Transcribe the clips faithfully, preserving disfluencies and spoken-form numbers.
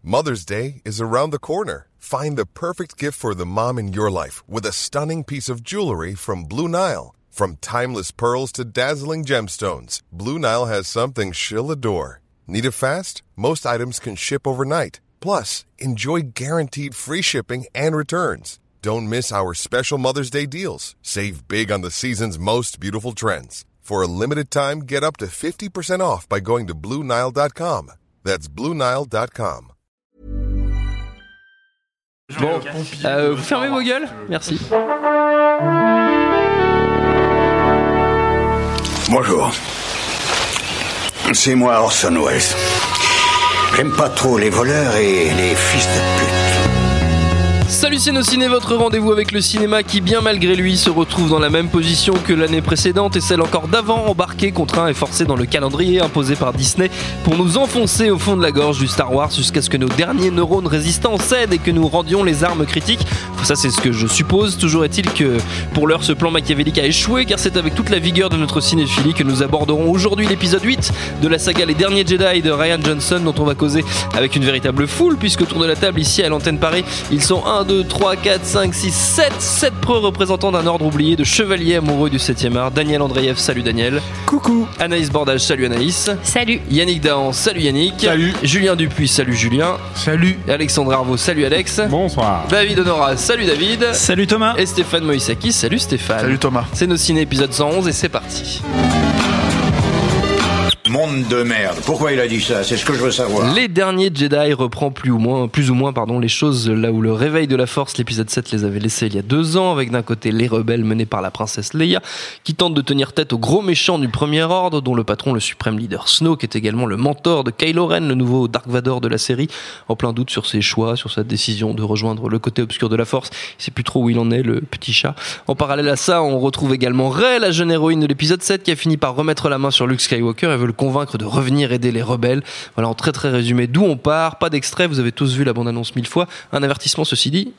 Mother's Day is around the corner. Find the perfect gift for the mom in your life with a stunning piece of jewelry from Blue Nile. From timeless pearls to dazzling gemstones, Blue Nile has something she'll adore. Need it fast? Most items can ship overnight. Plus, enjoy guaranteed free shipping and returns. Don't miss our special Mother's Day deals. Save big on the season's most beautiful trends. For a limited time, get up to fifty percent off by going to Blue Nile dot com. That's Blue Nile dot com. Bon, euh, vous fermez vos gueules. Merci. Bonjour. C'est moi Orson Welles. J'aime pas trop les voleurs et les fils de pute. Salut Ciné, votre rendez-vous avec le cinéma qui, bien malgré lui, se retrouve dans la même position que l'année précédente et celle encore d'avant, embarqué, contraint et forcé dans le calendrier imposé par Disney pour nous enfoncer au fond de la gorge du Star Wars jusqu'à ce que nos derniers neurones résistants cèdent et que nous rendions les armes critiques. Enfin, ça c'est ce que je suppose. Toujours est-il que pour l'heure ce plan machiavélique a échoué, car c'est avec toute la vigueur de notre cinéphilie que nous aborderons aujourd'hui l'épisode huit de la saga Les Derniers Jedi de Rian Johnson, dont on va causer avec une véritable foule, puisque autour de la table ici à l'antenne Paris, ils sont un, deux, trois, quatre, cinq, six, sept, sept preux représentants d'un ordre oublié de chevaliers amoureux du septième art. Daniel Andreev, salut Daniel. Coucou. Anaïs Bordage, salut Anaïs. Salut. Yannick Dahan, salut Yannick. Salut. Julien Dupuis, salut Julien. Salut. Alexandre Arvaud, salut Alex. Bonsoir. David Honora, salut David. Salut Thomas. Et Stéphane Moïsaki, salut Stéphane. Salut Thomas. C'est nos ciné épisode cent onze et c'est parti. Monde de merde. Pourquoi il a dit ça? C'est ce que je veux savoir. Les Derniers Jedi reprend plus ou moins, plus ou moins pardon, les choses là où le réveil de la Force, l'épisode sept, les avait laissés il y a deux ans, avec d'un côté les rebelles menés par la princesse Leia, qui tentent de tenir tête au gros méchant du Premier Ordre, dont le patron, le suprême leader Snoke, est également le mentor de Kylo Ren, le nouveau Dark Vador de la série, en plein doute sur ses choix, sur sa décision de rejoindre le côté obscur de la Force. Il sait plus trop où il en est, le petit chat. En parallèle à ça, on retrouve également Rey, la jeune héroïne de l'épisode sept, qui a fini par remettre la main sur Luke Skywalker et veut le convaincre de revenir aider les rebelles. Voilà, en très très résumé d'où on part. Pas d'extrait, vous avez tous vu la bande-annonce mille fois. Un avertissement ceci dit.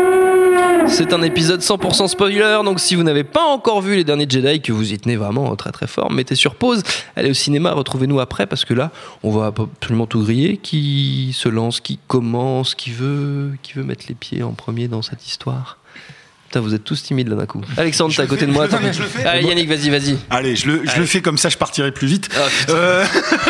C'est un épisode cent pour cent spoiler, donc si vous n'avez pas encore vu Les Derniers Jedi, que vous y tenez vraiment très très fort, mettez sur pause, allez au cinéma, retrouvez-nous après, parce que là, on va absolument tout griller. Qui se lance, qui commence, qui veut, qui veut mettre les pieds en premier dans cette histoire? Putain, vous êtes tous timides là d'un coup. Alexandre, t'es à côté de moi. Non, mais je le fais. Allez, Yannick, vas-y, vas-y. Allez, je le, je le fais comme ça, je partirai plus vite. Ah, euh...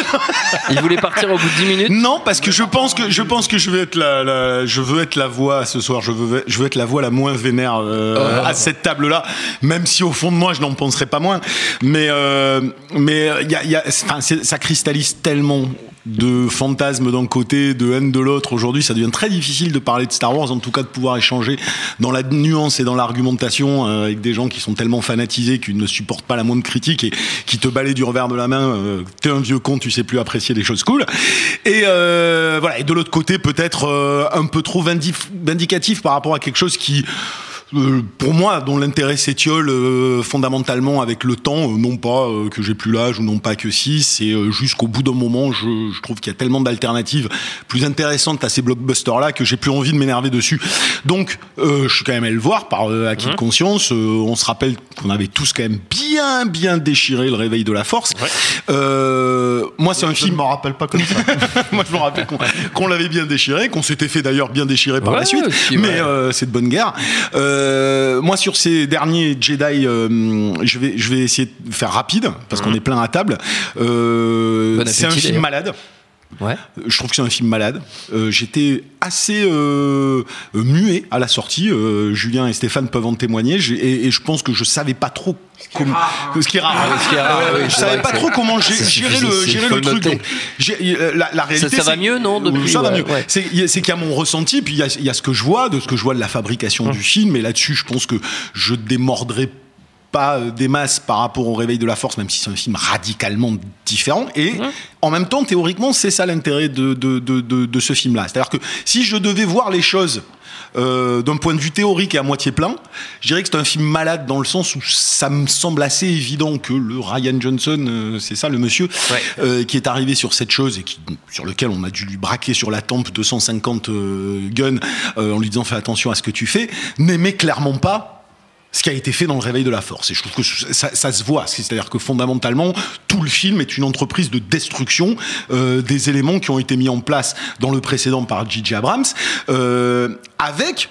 Il voulait partir au bout de dix minutes. Non, parce que je pense que je pense que je vais être la, la je veux être la voix ce soir. Je veux je veux être la voix la moins vénère euh, oh. à cette table-là. Même si au fond de moi, je n'en penserais pas moins. Mais euh, mais il y a, y a enfin, ça cristallise tellement de fantasmes d'un côté, de haine de l'autre. Aujourd'hui, ça devient très difficile de parler de Star Wars, en tout cas de pouvoir échanger dans la nuance et dans l'argumentation euh, avec des gens qui sont tellement fanatisés qu'ils ne supportent pas la moindre critique et qui te balayent du revers de la main. Euh, t'es un vieux con, tu sais plus apprécier des choses cool. Et euh, voilà. Et de l'autre côté, peut-être euh, un peu trop vindif- vindicatif par rapport à quelque chose qui Euh, pour moi, dont l'intérêt s'étiole euh, fondamentalement avec le temps, euh, non pas euh, que j'ai plus l'âge ou non pas que si, c'est euh, jusqu'au bout d'un moment, je, je trouve qu'il y a tellement d'alternatives plus intéressantes à ces blockbusters-là que j'ai plus envie de m'énerver dessus. Donc, euh, je suis quand même allé le voir par euh, acquis mmh. de conscience. Euh, on se rappelle qu'on avait tous quand même bien, bien déchiré le réveil de la Force. Ouais. Euh, moi, c'est un je film. Je ne m'en rappelle pas comme ça. Moi, je me rappelle qu'on, qu'on l'avait bien déchiré, qu'on s'était fait d'ailleurs bien déchirer par ouais, la suite. Aussi, mais ouais. euh, c'est de bonne guerre. Euh, Euh, moi, sur ces derniers Jedi, euh, je vais, je vais essayer de faire rapide parce mmh. qu'on est plein à table. Euh, bon c'est un film d'ailleurs. malade. Ouais. Je trouve que c'est un film malade. Euh, j'étais assez euh, muet à la sortie. Euh, Julien et Stéphane peuvent en témoigner. J'ai, et, et je pense que je savais pas trop comment. Ce qui est rare. Ce qui est rare. Euh, oui, je savais pas trop comment c'est, gérer c'est, le, c'est, gérer le, le truc. Donc, j'ai, la, la réalité, ça, ça va mieux, non depuis, Ça va ouais, mieux. Ouais. C'est, c'est qu'il y a mon ressenti, puis il y a, il y a ce que je vois, de ce que je vois de la fabrication mmh. du film. Et là-dessus, je pense que je démordrai pas des masses par rapport au réveil de la Force, même si c'est un film radicalement différent. Et mmh. en même temps, théoriquement, c'est ça l'intérêt de, de, de, de, de ce film-là. C'est-à-dire que si je devais voir les choses euh, d'un point de vue théorique et à moitié plein, je dirais que c'est un film malade dans le sens où ça me semble assez évident que le Rian Johnson, euh, c'est ça le monsieur, ouais. euh, qui est arrivé sur cette chose et qui, sur lequel on a dû lui braquer sur la tempe deux cent cinquante euh, guns euh, en lui disant fais attention à ce que tu fais, n'aimait clairement pas ce qui a été fait dans le Réveil de la Force. Et je trouve que ça, ça se voit. C'est-à-dire que fondamentalement, tout le film est une entreprise de destruction euh, des éléments qui ont été mis en place dans le précédent par J J Abrams, euh, avec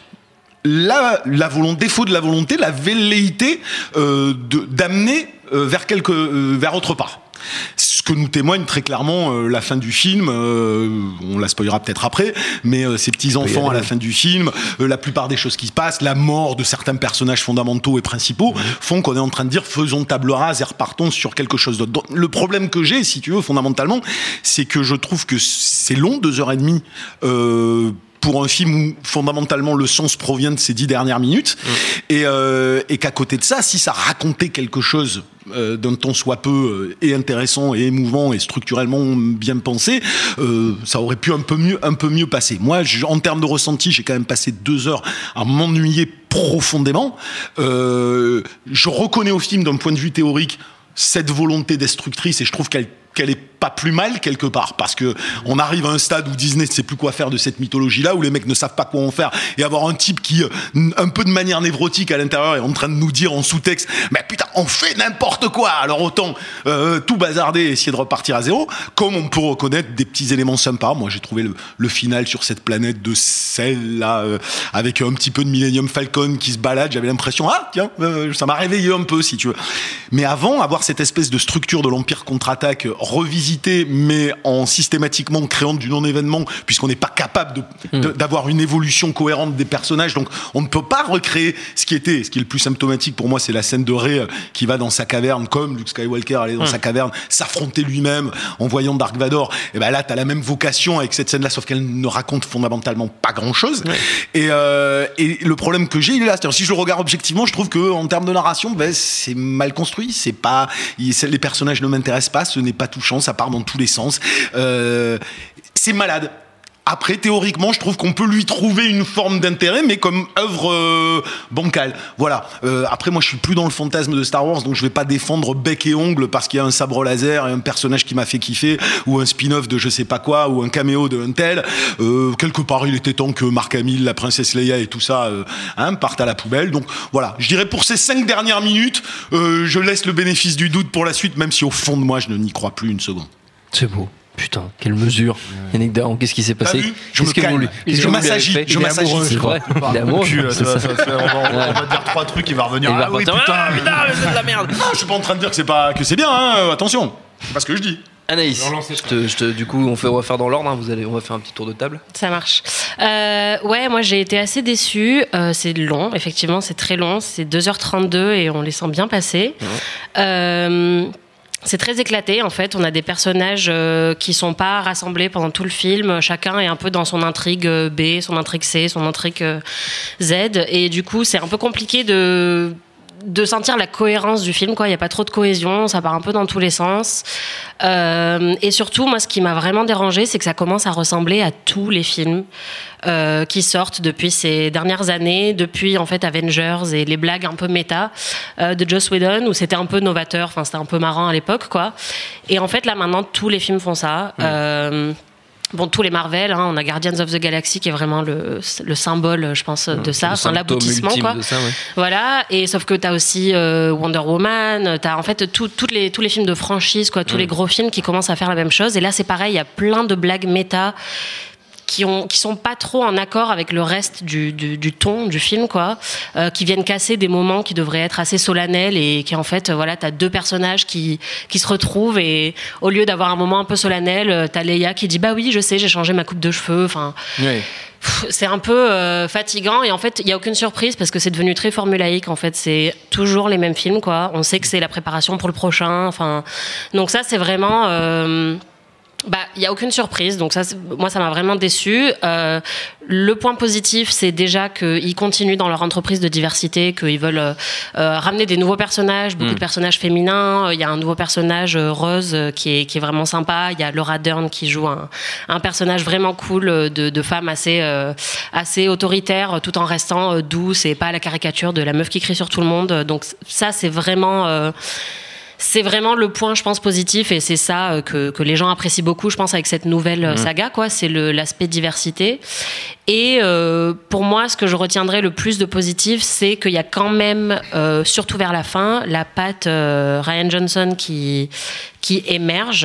la, la volonté, défaut de la volonté, la velléité euh, de, d'amener euh, vers quelque, euh, vers autre part. Ce que nous témoigne très clairement euh, la fin du film, euh, on la spoilera peut-être après, mais euh, ces petits-enfants à la fin du film, euh, la plupart des choses qui se passent, la mort de certains personnages fondamentaux et principaux, mmh. font qu'on est en train de dire faisons table rase et repartons sur quelque chose d'autre. Donc, le problème que j'ai, si tu veux, fondamentalement, c'est que je trouve que c'est long, deux heures et demie, euh, pour un film où fondamentalement le sens provient de ces dix dernières minutes, mmh. et, euh, et qu'à côté de ça, si ça racontait quelque chose euh, d'un ton soit peu euh, et intéressant et émouvant et structurellement bien pensé, euh, ça aurait pu un peu mieux, un peu mieux passer. Moi, je, en termes de ressenti, j'ai quand même passé deux heures à m'ennuyer profondément. Euh, je reconnais au film d'un point de vue théorique cette volonté destructrice et je trouve qu'elle qu'elle est pas plus mal quelque part, parce que on arrive à un stade où Disney ne sait plus quoi faire de cette mythologie-là, où les mecs ne savent pas quoi en faire, et avoir un type qui, un peu de manière névrotique à l'intérieur, est en train de nous dire en sous-texte, mais putain, on fait n'importe quoi, alors autant euh, tout bazarder et essayer de repartir à zéro, comme on peut reconnaître des petits éléments sympas. Moi, j'ai trouvé le, le final sur cette planète de sel, là, euh, avec un petit peu de Millennium Falcon qui se balade, j'avais l'impression, ah, tiens, euh, ça m'a réveillé un peu, si tu veux. Mais avant, avoir cette espèce de structure de l'Empire contre-attaque revisité, mais en systématiquement créant du non-événement, puisqu'on n'est pas capable de, mmh. de, d'avoir une évolution cohérente des personnages, donc on ne peut pas recréer ce qui était, ce qui est le plus symptomatique pour moi, c'est la scène de Rey qui va dans sa caverne, comme Luke Skywalker allait dans mmh. sa caverne, s'affronter lui-même en voyant Dark Vador. Et ben là, t'as la même vocation avec cette scène-là, sauf qu'elle ne raconte fondamentalement pas grand-chose. Ouais. Et, euh, et le problème que j'ai, il est là. C'est-à-dire, si je le regarde objectivement, je trouve que en termes de narration, ben, c'est mal construit. C'est pas, il, c'est, les personnages ne m'intéressent pas. Ce n'est pas touchant. Ça part dans tous les sens. Euh, c'est malade. Après, théoriquement, je trouve qu'on peut lui trouver une forme d'intérêt, mais comme œuvre euh, bancale. Voilà. Euh, après, moi, je suis plus dans le fantasme de Star Wars, donc je vais pas défendre bec et ongle parce qu'il y a un sabre laser et un personnage qui m'a fait kiffer, ou un spin-off de je sais pas quoi, ou un caméo de un tel. Euh, quelque part, il était temps que Mark Hamill, la princesse Leia et tout ça euh, hein, partent à la poubelle. Donc voilà. Je dirais pour ces cinq dernières minutes, euh, je laisse le bénéfice du doute pour la suite, même si au fond de moi, je ne n'y crois plus une seconde. C'est beau. Putain, quelle mesure. Yannick Dahan, qu'est-ce qui s'est passé? Je me calme. Je m'assagis. Je m'assagis. C'est vrai. Il est amoureux. On va dire trois trucs, il va revenir. Il va ah oui, putain, putain, ah, putain, mais c'est de la merde. Non, je suis pas en train de dire que c'est pas que c'est bien. Hein. Attention, c'est pas ce que je dis. Anaïs, je te, je te, du coup, on, fait, on va faire dans l'ordre. Hein. Vous allez, on va faire un petit tour de table. Ça marche. Euh, ouais, moi j'ai été assez déçue. Euh, c'est long, effectivement, c'est très long. C'est deux heures trente-deux et on les sent bien passer. Ouais. Euh, C'est très éclaté en fait, on a des personnages euh, qui sont pas rassemblés pendant tout le film, chacun est un peu dans son intrigue B, son intrigue C, son intrigue euh, Z, et du coup c'est un peu compliqué de... de sentir la cohérence du film, quoi. Il n'y a pas trop de cohésion, ça part un peu dans tous les sens. Euh, et surtout, moi, ce qui m'a vraiment dérangé, c'est que ça commence à ressembler à tous les films euh, qui sortent depuis ces dernières années, depuis en fait Avengers et les blagues un peu méta euh, de Joss Whedon, où c'était un peu novateur, enfin c'était un peu marrant à l'époque, quoi. Et en fait, là maintenant, tous les films font ça. Mmh. Euh, Bon, tous les Marvel, hein, on a Guardians of the Galaxy qui est vraiment le, le symbole, je pense, de ça, enfin l'aboutissement, quoi. De ça, ouais. Voilà. Et sauf que t'as aussi euh, Wonder Woman, t'as en fait tout, toutes les, tous les films de franchise, quoi, tous mmh. les gros films qui commencent à faire la même chose. Et là, c'est pareil, il y a plein de blagues méta qui ont qui sont pas trop en accord avec le reste du du, du ton du film, quoi, euh, qui viennent casser des moments qui devraient être assez solennels et qui en fait, voilà, t'as deux personnages qui qui se retrouvent et au lieu d'avoir un moment un peu solennel, t'as Leia qui dit bah oui, je sais, j'ai changé ma coupe de cheveux, enfin. Oui. C'est un peu euh, fatigant et en fait il y a aucune surprise parce que c'est devenu très formulaïque, en fait c'est toujours les mêmes films, quoi. On sait que c'est la préparation pour le prochain, enfin donc ça c'est vraiment euh, bah, il y a aucune surprise, donc ça, moi, ça m'a vraiment déçue. Euh, le point positif, c'est déjà qu'ils continuent dans leur entreprise de diversité, qu'ils veulent euh, ramener des nouveaux personnages, beaucoup mmh. de personnages féminins. Il y a un nouveau personnage, Rose, qui est qui est vraiment sympa. Il y a Laura Dern qui joue un, un personnage vraiment cool de, de femme assez euh, assez autoritaire, tout en restant euh, douce et pas la caricature de la meuf qui crie sur tout le monde. Donc ça, c'est vraiment euh, c'est vraiment le point, je pense, positif, et c'est ça euh, que, que les gens apprécient beaucoup, je pense, avec cette nouvelle euh, saga, quoi. C'est le, l'aspect diversité. Et euh, pour moi, ce que je retiendrai le plus de positif, c'est qu'il y a quand même, euh, surtout vers la fin, la patte euh, Rian Johnson qui, qui émerge.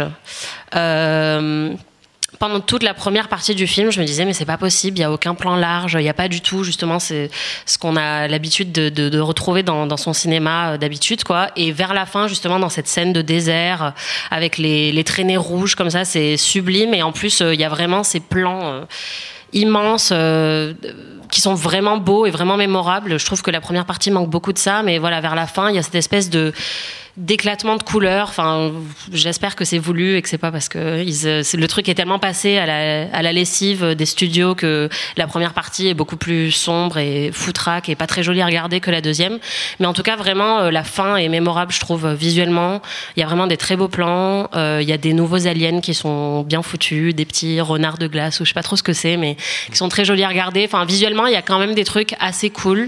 Euh, Pendant toute la première partie du film, je me disais mais c'est pas possible, il y a aucun plan large, il y a pas du tout justement c'est ce qu'on a l'habitude de, de, de retrouver dans, dans son cinéma euh, d'habitude quoi. Et vers la fin justement dans cette scène de désert euh, avec les, les traînées rouges comme ça, c'est sublime et en plus euh, il y a vraiment ces plans euh, immenses euh, qui sont vraiment beaux et vraiment mémorables. Je trouve que la première partie manque beaucoup de ça, mais voilà vers la fin il y a cette espèce de d'éclatement de couleurs. Enfin, j'espère que c'est voulu et que c'est pas parce que ils, c'est, le truc est tellement passé à la, à la lessive des studios que la première partie est beaucoup plus sombre et foutraque et pas très jolie à regarder que la deuxième. Mais en tout cas, vraiment, la fin est mémorable, je trouve, visuellement. Il y a vraiment des très beaux plans. Euh, il y a des nouveaux aliens qui sont bien foutus, des petits renards de glace ou je sais pas trop ce que c'est, mais qui sont très jolis à regarder. Enfin, visuellement, il y a quand même des trucs assez cool.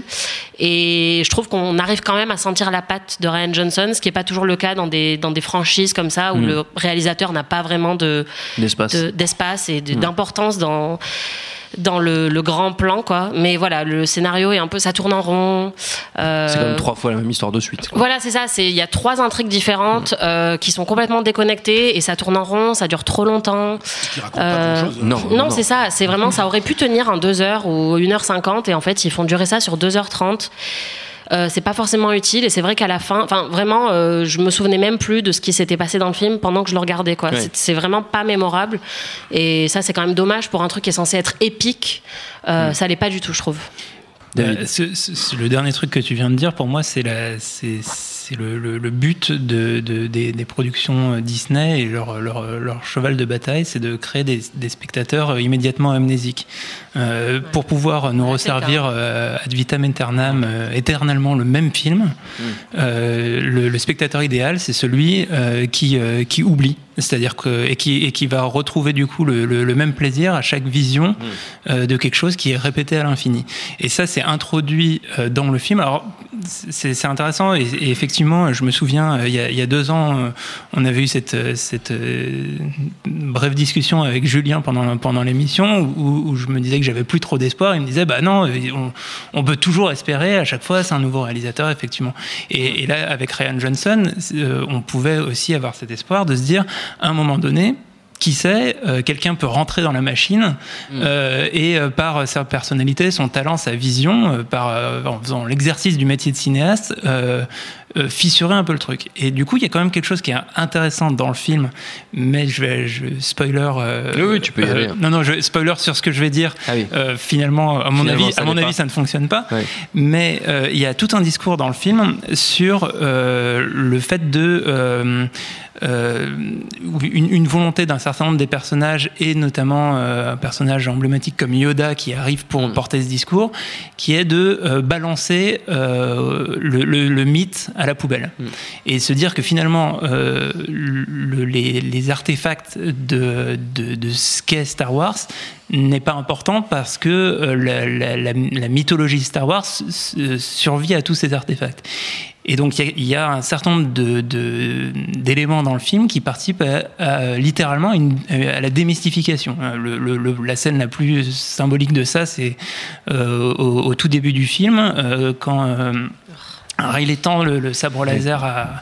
Et je trouve qu'on arrive quand même à sentir la patte de Rian Johnson, ce qui est pas toujours le cas dans des, dans des franchises comme ça, où mmh. le réalisateur n'a pas vraiment de, d'espace. De, d'espace et de, mmh. d'importance dans, dans le, le grand plan, quoi. Mais voilà, le scénario est un peu, ça tourne en rond. Euh, c'est quand même trois fois la même histoire de suite, quoi. Voilà, c'est ça. Il y a trois intrigues différentes mmh. euh, qui sont complètement déconnectées et ça tourne en rond, ça dure trop longtemps. Ce qui raconte euh, pas grand-chose. Non, non, non, c'est ça. C'est vraiment, ça aurait pu tenir en deux heures ou une heure cinquante et en fait, ils font durer ça sur deux heures trente. Euh, c'est pas forcément utile et c'est vrai qu'à la fin, enfin vraiment, euh, je me souvenais même plus de ce qui s'était passé dans le film pendant que je le regardais, quoi. Ouais. C'est, c'est vraiment pas mémorable et ça c'est quand même dommage pour un truc qui est censé être épique. Euh, mmh. Ça l'est pas du tout, je trouve. Euh, ce, ce, le dernier truc que tu viens de dire, pour moi, c'est, la, c'est, c'est le, le, le but de, de, des, des productions Disney et leur, leur, leur cheval de bataille, c'est de créer des, des spectateurs immédiatement amnésiques. Euh, ouais. Pour pouvoir nous ouais, resservir euh, ad vitam aeternam, euh, éternellement le même film, mmh. euh, le, le spectateur idéal, c'est celui euh, qui, euh, qui oublie. C'est-à-dire que et qui et qui va retrouver du coup le, le, le même plaisir à chaque vision mmh. euh, de quelque chose qui est répété à l'infini. Et ça, c'est introduit euh, dans le film. Alors c'est, c'est intéressant et, et effectivement, je me souviens il y a, il y a deux ans, euh, on avait eu cette cette euh, brève discussion avec Julien pendant pendant l'émission où, où je me disais que j'avais plus trop d'espoir. Il me disait bah non, on, on peut toujours espérer. À chaque fois, c'est un nouveau réalisateur effectivement. Et, et là, avec Rian Johnson, euh, on pouvait aussi avoir cet espoir de se dire à un moment donné, qui sait, euh, quelqu'un peut rentrer dans la machine euh, mmh. et euh, par sa personnalité, son talent, sa vision, euh, par, euh, en faisant l'exercice du métier de cinéaste, euh, euh, fissurer un peu le truc. Et du coup, il y a quand même quelque chose qui est intéressant dans le film, mais je vais je, spoiler. Euh, oui, oui, tu peux y aller. Euh, non, non, je, spoiler sur ce que je vais dire. Ah oui. euh, finalement, à mon finalement, avis, à mon avis, pas. ça ne fonctionne pas. Oui. Mais euh, il y a tout un discours dans le film sur euh, le fait de euh, Euh, une, une volonté d'un certain nombre des personnages et notamment euh, un personnage emblématique comme Yoda qui arrive pour mmh. porter ce discours, qui est de euh, balancer euh, le, le, le mythe à la poubelle mmh. et se dire que finalement euh, le, les, les artefacts de, de, de ce qu'est Star Wars n'est pas important parce que euh, la, la, la, la mythologie Star Wars s- s- survit à tous ces artefacts. Et donc il y, y a un certain nombre de, de, d'éléments dans le film qui participent à, à, littéralement une, à la démystification. Le, le, le, la scène la plus symbolique de ça, c'est euh, au, au tout début du film, euh, quand euh, Riley tend le, le sabre laser à,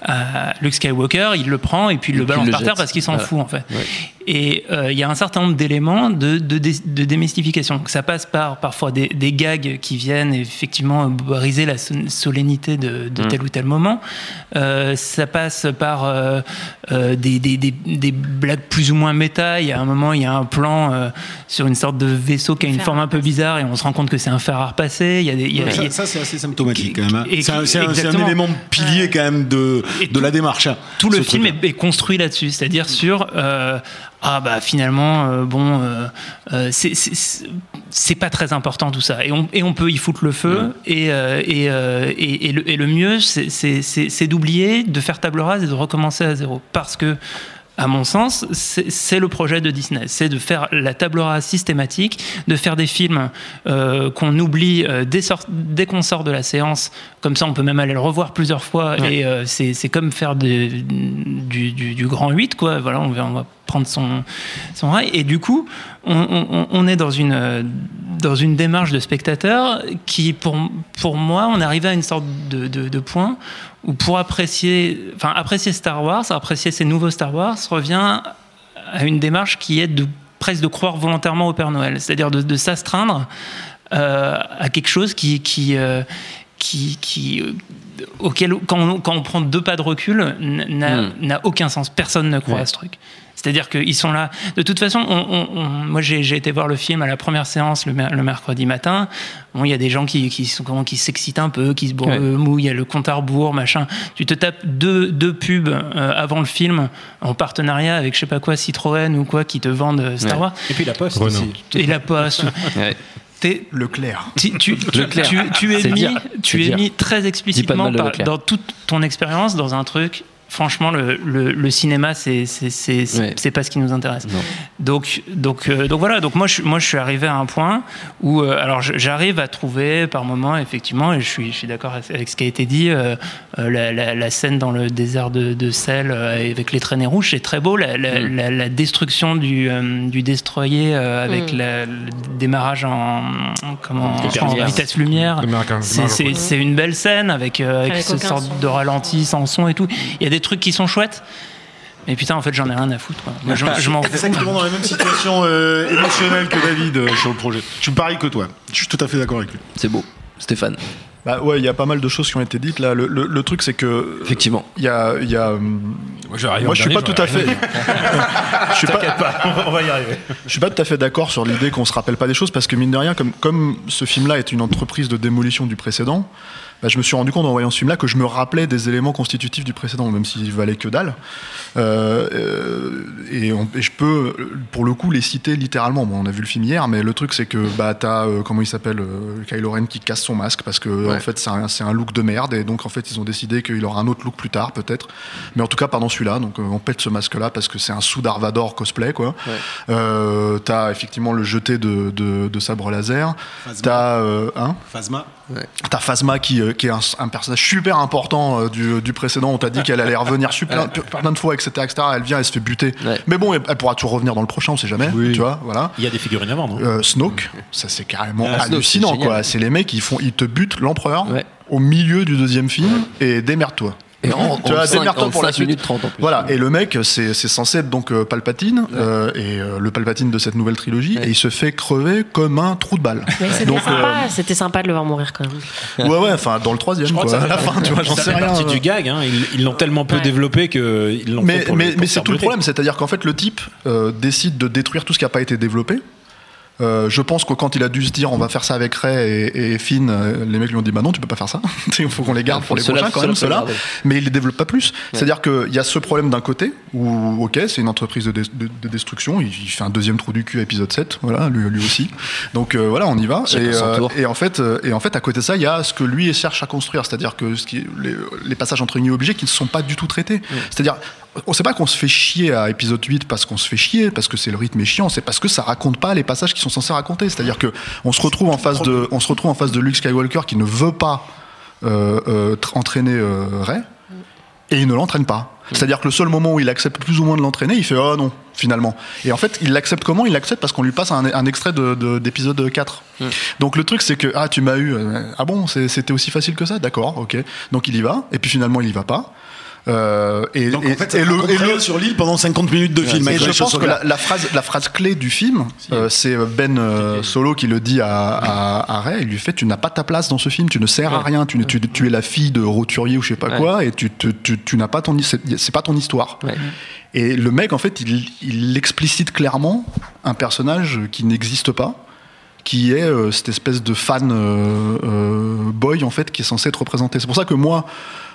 à Luke Skywalker, il le prend et puis il et le balance par terre parce qu'il s'en voilà. fout en fait. Ouais. Et il euh, y a un certain nombre d'éléments de, de, de, de démystification. Donc, ça passe par parfois des, des gags qui viennent effectivement briser la solennité de, de mmh. tel ou tel moment. Euh, ça passe par euh, euh, des, des, des, des blagues plus ou moins méta. Il y a un moment, il y a un plan euh, sur une sorte de vaisseau qui a une forme un peu bizarre et on se rend compte que c'est un fer à repasser. Il y a des, il y a, ouais, il y a, ça, ça, c'est assez symptomatique quand même. Hein. Et, c'est, un, c'est, un, c'est un élément pilier quand même de, de tout, la démarche. Hein, tout le film est, est construit là-dessus, c'est-à-dire sur... Euh, ah bah finalement euh, bon euh, euh, c'est, c'est c'est pas très important tout ça et on et on peut y foutre le feu mmh. et, euh, et, euh, et et le et le mieux c'est c'est c'est c'est d'oublier, de faire table rase et de recommencer à zéro parce que à mon sens, c'est, c'est le projet de Disney. C'est de faire la table rase systématique, de faire des films euh, qu'on oublie euh, dès, sort, dès qu'on sort de la séance. Comme ça, on peut même aller le revoir plusieurs fois. Ouais. Et euh, c'est, c'est comme faire de, du, du, du grand huit, quoi. Voilà, on va, on va prendre son, son rail. Et du coup, on, on, on est dans une, dans une démarche de spectateur qui, pour, pour moi, on est arrivé à une sorte de, de, de point où pour apprécier, enfin, apprécier Star Wars, apprécier ces nouveaux Star Wars, revient à une démarche qui est de, presque de croire volontairement au Père Noël. C'est-à-dire de, de s'astreindre euh, à quelque chose qui... qui euh, qui, qui euh, auquel, quand on, quand on prend deux pas de recul, n'a, mmh. n'a aucun sens. Personne ne croit ouais. à ce truc. C'est-à-dire qu'ils sont là. De toute façon, on, on, on, moi j'ai, j'ai été voir le film à la première séance le, le mercredi matin. Bon, il y a des gens qui, qui, sont, qui s'excitent un peu, qui se ouais. mouillent, il y a le compte à rebours, machin. Tu te tapes deux, deux pubs euh, avant le film en partenariat avec je sais pas quoi, Citroën ou quoi, qui te vendent Star ouais. Wars. Et puis la Poste Renault. aussi. Et la Poste. ouais. T'es Leclerc. Tu, tu, tu, Leclerc. tu, tu es, mis, tu es mis très explicitement par, dans toute ton expérience dans un truc. Franchement, le, le, le cinéma, c'est, c'est, c'est, c'est, ouais. c'est pas ce qui nous intéresse. Non. Donc, donc, euh, donc voilà. Donc moi, je, moi, je suis arrivé à un point où, euh, alors, j'arrive à trouver par moments, effectivement, et je suis, je suis d'accord avec ce qui a été dit, euh, euh, la, la, la scène dans le désert de, de sel euh, avec les traînées rouges, c'est très beau. La, la, mm. la, la destruction du, euh, du destroyer euh, avec mm. la, le démarrage en, comment, en, en vitesse lumière, c'est, c'est, c'est une belle scène avec, euh, avec, avec ce sorte son. de ralenti sans son et tout. Il y a des trucs qui sont chouettes, mais putain, en fait, j'en ai rien à foutre, quoi. Moi, je, je m'en fous. C'est exactement dans la même situation euh, émotionnelle que David euh, sur le projet. Je suis pareil que toi. Je suis tout à fait d'accord avec lui. C'est beau. Stéphane. Bah ouais, il y a pas mal de choses qui ont été dites là. Le, le, le truc, c'est que effectivement, il y a, il y a. Moi, je, moi, je suis pas tout à fait. je suis pas. pas on, va, on va y arriver. Je suis pas tout à fait d'accord sur l'idée qu'on se rappelle pas des choses parce que mine de rien, comme comme ce film-là est une entreprise de démolition du précédent. Bah, je me suis rendu compte en voyant ce film-là que je me rappelais des éléments constitutifs du précédent, même s'ils valaient que dalle. Euh, euh, et, on, et je peux, pour le coup, les citer littéralement. Bon, on a vu le film hier, mais le truc, c'est que bah, t'as, euh, comment il s'appelle, euh, Kylo Ren qui casse son masque parce que ouais. en fait, c'est un, c'est un look de merde, et donc en fait, ils ont décidé qu'il aura un autre look plus tard, peut-être. Mais en tout cas, pas dans celui-là. Donc, euh, on pète ce masque-là parce que c'est un sous Darth Vader cosplay, quoi. Ouais. Euh, t'as effectivement le jeté de, de, de sabre laser. Phasma. T'as, euh, hein Phasma. Ouais. T'as Phasma qui, euh, qui est un, un personnage super important euh, du, du précédent. On t'a dit qu'elle allait revenir super, ouais. plein de fois, et cetera, et cetera. Elle vient, elle se fait buter. Ouais. Mais bon, elle, elle pourra toujours revenir dans le prochain, on sait jamais. Oui. Tu vois, voilà. Il y a des figurines avant, non euh, Snoke, ça c'est carrément ah, hallucinant, Snoke, c'est quoi. C'est les mecs qui font, ils te butent l'empereur ouais. au milieu du deuxième film ouais. et démerde-toi. Et en, tu vois, démerde-toi pour la suite. trente en plus. Voilà, et le mec, c'est, c'est censé être donc euh, Palpatine, ouais. euh, et euh, le Palpatine de cette nouvelle trilogie, ouais. et il se fait crever comme un trou de balle. Mais c'était, donc, sympa, euh... c'était sympa de le voir mourir quand même. Ouais, ouais, enfin, dans le troisième, quoi, à la fin, tu vois, j'en sais rien. C'est partie du gag, hein, ils, ils l'ont tellement peu ouais. développé qu'ils l'ont mais, fait pour Mais, le, pour mais c'est tout le problème, c'est-à-dire qu'en fait, le type euh, décide de détruire tout ce qui n'a pas été développé. Euh, je pense que quand il a dû se dire on va faire ça avec Rey et, et Finn, euh, les mecs lui ont dit bah non, tu peux pas faire ça. Il faut qu'on les garde pour les prochains là, quand même, ceux-là. Mais il les développe pas plus. Ouais. C'est-à-dire qu'il y a ce problème d'un côté où, ok, c'est une entreprise de, de, de destruction. Il, il fait un deuxième trou du cul à épisode sept, voilà, lui, lui aussi. Donc euh, voilà, on y va. Et, euh, et, en fait, euh, et en fait, à côté de ça, il y a ce que lui cherche à construire. C'est-à-dire que ce qui, les, les passages entre guillemets obligés qui ne sont pas du tout traités. Ouais. C'est-à-dire, on sait pas qu'on se fait chier à épisode huit parce qu'on se fait chier, parce que c'est le rythme est chiant, c'est parce que ça raconte pas les passages qui sont censés raconter. C'est-à-dire que on se retrouve en face de, on se retrouve en face de Luke Skywalker qui ne veut pas euh, euh, entraîner euh, Rey, et il ne l'entraîne pas. C'est-à-dire que le seul moment où il accepte plus ou moins de l'entraîner, il fait oh non, finalement. Et en fait, il l'accepte comment ? Il l'accepte parce qu'on lui passe un, un extrait de, de, d'épisode quatre. Mm. Donc le truc, c'est que ah, tu m'as eu, ah bon, c'est, c'était aussi facile que ça ? D'accord, ok. Donc il y va, et puis finalement il y va pas. Euh, et, Donc et, en fait, ça et, le, et le sur l'île pendant cinquante minutes de film. Et je pense que la, la phrase, la phrase clé du film, si. euh, c'est Ben euh, Solo qui le dit à, à, à Rey. Il lui fait tu n'as pas ta place dans ce film, tu ne sers ouais. à rien, tu, tu, tu es la fille de roturier ou je sais pas ouais. quoi, et tu, tu, tu, tu n'as pas ton, c'est, c'est pas ton histoire. Ouais. Et le mec, en fait, il, il explicite clairement un personnage qui n'existe pas, qui est euh, cette espèce de fan euh, euh, boy en fait qui est censé être représenté. C'est pour ça que moi,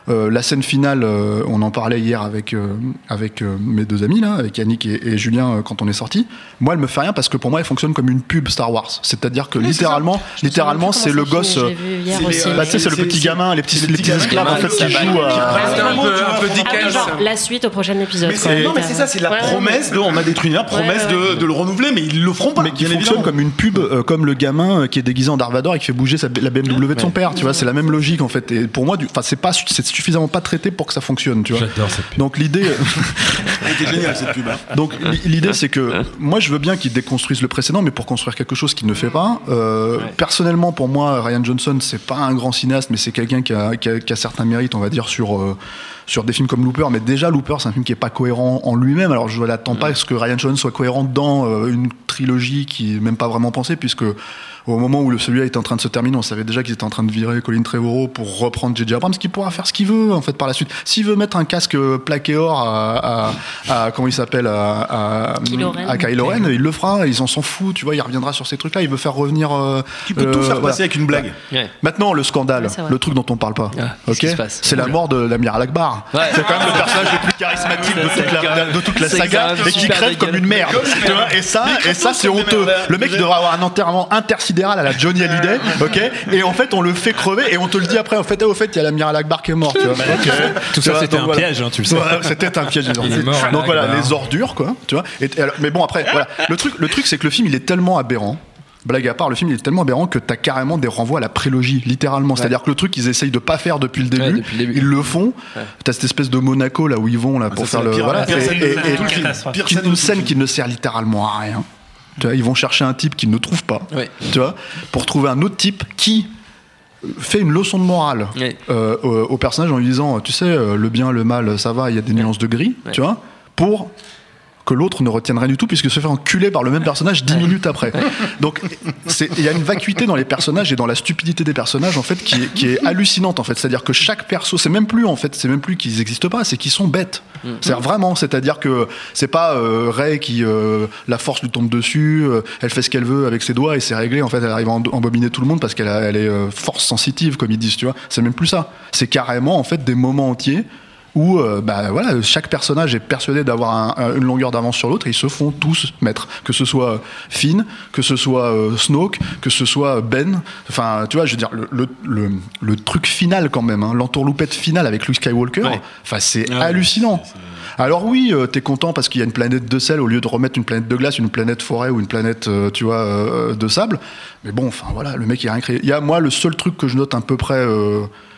Euh, la scène finale, euh, on en parlait hier avec, euh, avec euh, mes deux amis, là, avec Yannick et, et Julien, euh, quand on est sortis. Moi, elle me fait rien parce que pour moi, elle fonctionne comme une pub Star Wars. C'est-à-dire que oui, littéralement, c'est littéralement c'est le gosse. Euh, c'est, bah, c'est, c'est le petit gamin, les petits, les petits esclaves en fait, qui jouent à. Un peu, un peu décalé. La suite au prochain épisode. Mais c'est, non, mais c'est ça, c'est la ouais, promesse de. On a détruit une promesse ouais, ouais. De, de le renouveler, mais ils le feront pas. Mais qui fonctionne comme une pub, euh, comme le gamin qui est déguisé en Darth Vader et qui fait bouger sa, la B M W de son père. Tu vois, c'est la même logique en fait. Et pour moi, enfin, c'est pas, c'est suffisamment pas traité pour que ça fonctionne, tu vois. J'adore cette pub. Donc l'idée. Elle était géniale cette pub. Hein. Donc l'idée c'est que moi je veux bien qu'ils déconstruisent le précédent, mais pour construire quelque chose qu'il ne fait pas. Euh, ouais. Personnellement, pour moi, Rian Johnson, c'est pas un grand cinéaste, mais c'est quelqu'un qui a, qui a, qui a certains mérites, on va dire, sur. Euh, sur des films comme Looper, mais déjà Looper c'est un film qui est pas cohérent en lui-même, alors je n'attends mmh. pas à ce que Rian Johnson soit cohérent dans euh, une trilogie qui est même pas vraiment pensée, puisque au moment où le, celui-là était en train de se terminer, on savait déjà qu'ils étaient en train de virer Colin Trevorrow pour reprendre J J Abrams, qui pourra faire ce qu'il veut en fait par la suite. S'il veut mettre un casque plaqué or à, à, à comment il s'appelle à, à, Kylo Ren, à Kylo Ren, il le fera, ils en s'en foutent, tu vois, il reviendra sur ces trucs-là, il veut faire revenir. Euh, tu peux euh, tout faire voilà. passer avec une blague. Ouais. Maintenant, le scandale, ouais, le truc dont on parle pas, ah, ok, c'est la mort de l'amiral Akbar. Ouais. C'est quand même le personnage le plus charismatique de toute la, de toute la saga et qui crève comme une merde. Et ça, et ça c'est honteux. Le mec devrait avoir un enterrement intersidéral à la Johnny Hallyday, ok. Et en fait, on le fait crever et on te le dit après. En fait, au fait, il y a l'amiral Akbar qui est mort. Tu vois. Okay. Tout ça, c'était un piège, hein, tu le sais. Ouais, c'était un piège. Donc voilà, les ordures, quoi. Tu vois. Et, alors, mais bon, après, voilà. Le truc, le truc, c'est que le film, il est tellement aberrant. Blague à part, le film il est tellement aberrant que t'as carrément des renvois à la prélogie, littéralement. Ouais. C'est-à-dire que le truc qu'ils essayent de pas faire depuis le début, ouais, depuis le début. Ils le font. Ouais. T'as cette espèce de Monaco là où ils vont là pour ah, faire le. Pire, voilà. Pire et, et, et, pire et une scène qui ne sert littéralement à rien. Tu vois, ils vont chercher un type qu'ils ne trouvent pas. Ouais. Tu vois, pour trouver un autre type qui fait une leçon de morale ouais. euh, au, au personnage en lui disant, tu sais, le bien, le mal, ça va, il y a des nuances de gris. Ouais. Tu vois, pour que l'autre ne retienne rien du tout puisque se fait enculer par le même personnage dix minutes après. Donc il y a une vacuité dans les personnages et dans la stupidité des personnages en fait qui est, qui est hallucinante en fait. C'est-à-dire que chaque perso, c'est même plus en fait, c'est même plus qu'ils n'existent pas, c'est qu'ils sont bêtes. Mmh. C'est vraiment, c'est-à-dire que c'est pas euh, Rey qui euh, la force lui tombe dessus, euh, elle fait ce qu'elle veut avec ses doigts et c'est réglé. En fait, elle arrive à embobiner tout le monde parce qu'elle a, elle est euh, force sensitive comme ils disent, tu vois. C'est même plus ça. C'est carrément en fait des moments entiers où euh, bah, voilà, chaque personnage est persuadé d'avoir un, un, une longueur d'avance sur l'autre et ils se font tous mettre, que ce soit Finn, que ce soit euh, Snoke, que ce soit Ben, enfin tu vois, je veux dire le, le, le, le truc final quand même, hein, l'entourloupette finale avec Luke Skywalker, ouais. Enfin c'est ouais, hallucinant. C'est, c'est... Alors oui, euh, t'es content parce qu'il y a une planète de sel au lieu de remettre une planète de glace, une planète forêt ou une planète euh, tu vois euh, de sable, mais bon, enfin voilà, le mec il a rien créé. Il y a moi le seul truc que je note à peu près euh,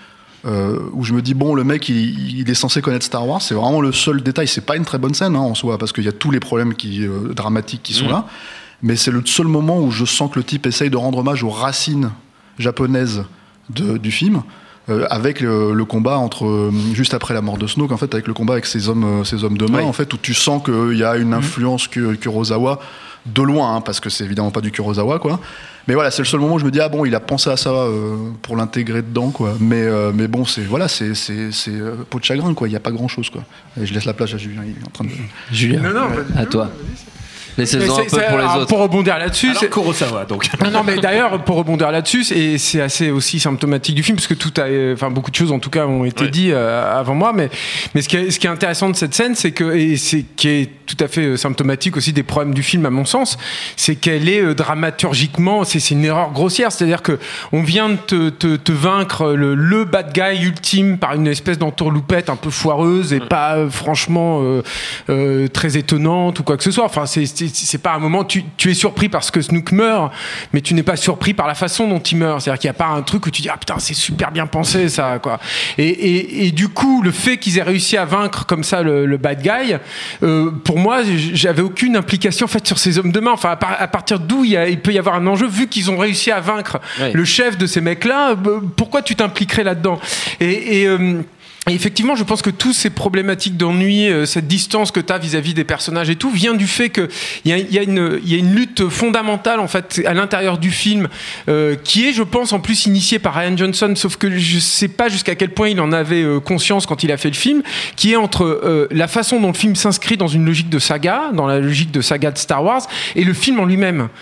Euh, où je me dis bon, le mec il, il est censé connaître Star Wars, c'est vraiment le seul détail. C'est pas une très bonne scène hein, en soi parce qu'il y a tous les problèmes qui, euh, dramatiques qui sont mmh. là, mais c'est le seul moment où je sens que le type essaye de rendre hommage aux racines japonaises de, du film euh, avec le, le combat entre euh, juste après la mort de Snoke en fait, avec le combat avec ces hommes, euh, ces hommes de main ouais. en fait, où tu sens qu'il y a une influence mmh. Kurosawa de loin hein, parce que c'est évidemment pas du Kurosawa quoi. Mais voilà, c'est le seul moment où je me dis ah bon, il a pensé à ça euh, pour l'intégrer dedans quoi. Mais euh, mais bon, c'est voilà, c'est c'est c'est euh, peau de chagrin quoi. Il y a pas grand chose quoi. Et je laisse la place à Julien. Il est en train de. Julien, non, non, à non, toi. Laissez-en un peu pour les autres. Pour rebondir là-dessus, alors, c'est Kurosawa donc. Non, non, mais d'ailleurs pour rebondir là-dessus, et c'est assez aussi symptomatique du film parce que tout a, enfin beaucoup de choses en tout cas ont été ouais. dit euh, avant moi, mais mais ce qui est ce qui est intéressant de cette scène, c'est que et c'est qui est tout à fait symptomatique aussi des problèmes du film à mon sens, c'est qu'elle est euh, dramaturgiquement, c'est c'est une erreur grossière, c'est-à-dire que on vient de te te, te vaincre le, le bad guy ultime par une espèce d'entourloupette un peu foireuse et pas euh, franchement euh, euh, très étonnante ou quoi que ce soit. Enfin c'est, c'est c'est pas un moment tu, tu es surpris parce que Snoke meurt, mais tu n'es pas surpris par la façon dont il meurt. C'est-à-dire qu'il n'y a pas un truc où tu dis ah putain c'est super bien pensé ça quoi. Et, et, et du coup le fait qu'ils aient réussi à vaincre comme ça le, le bad guy, euh, pour moi j'avais aucune implication en fait sur ces hommes de main. Enfin à, par, à partir d'où il, y a, il peut y avoir un enjeu vu qu'ils ont réussi à vaincre oui. le chef de ces mecs-là. Pourquoi tu t'impliquerais là-dedans? Et, et euh, Et effectivement, je pense que toutes ces problématiques d'ennui, euh, cette distance que tu as vis-à-vis des personnages et tout, vient du fait qu'il y a, y, a y a une lutte fondamentale en fait à l'intérieur du film euh, qui est, je pense, en plus initiée par Rian Johnson, sauf que je sais pas jusqu'à quel point il en avait euh, conscience quand il a fait le film, qui est entre euh, la façon dont le film s'inscrit dans une logique de saga, dans la logique de saga de Star Wars, et le film en lui-même.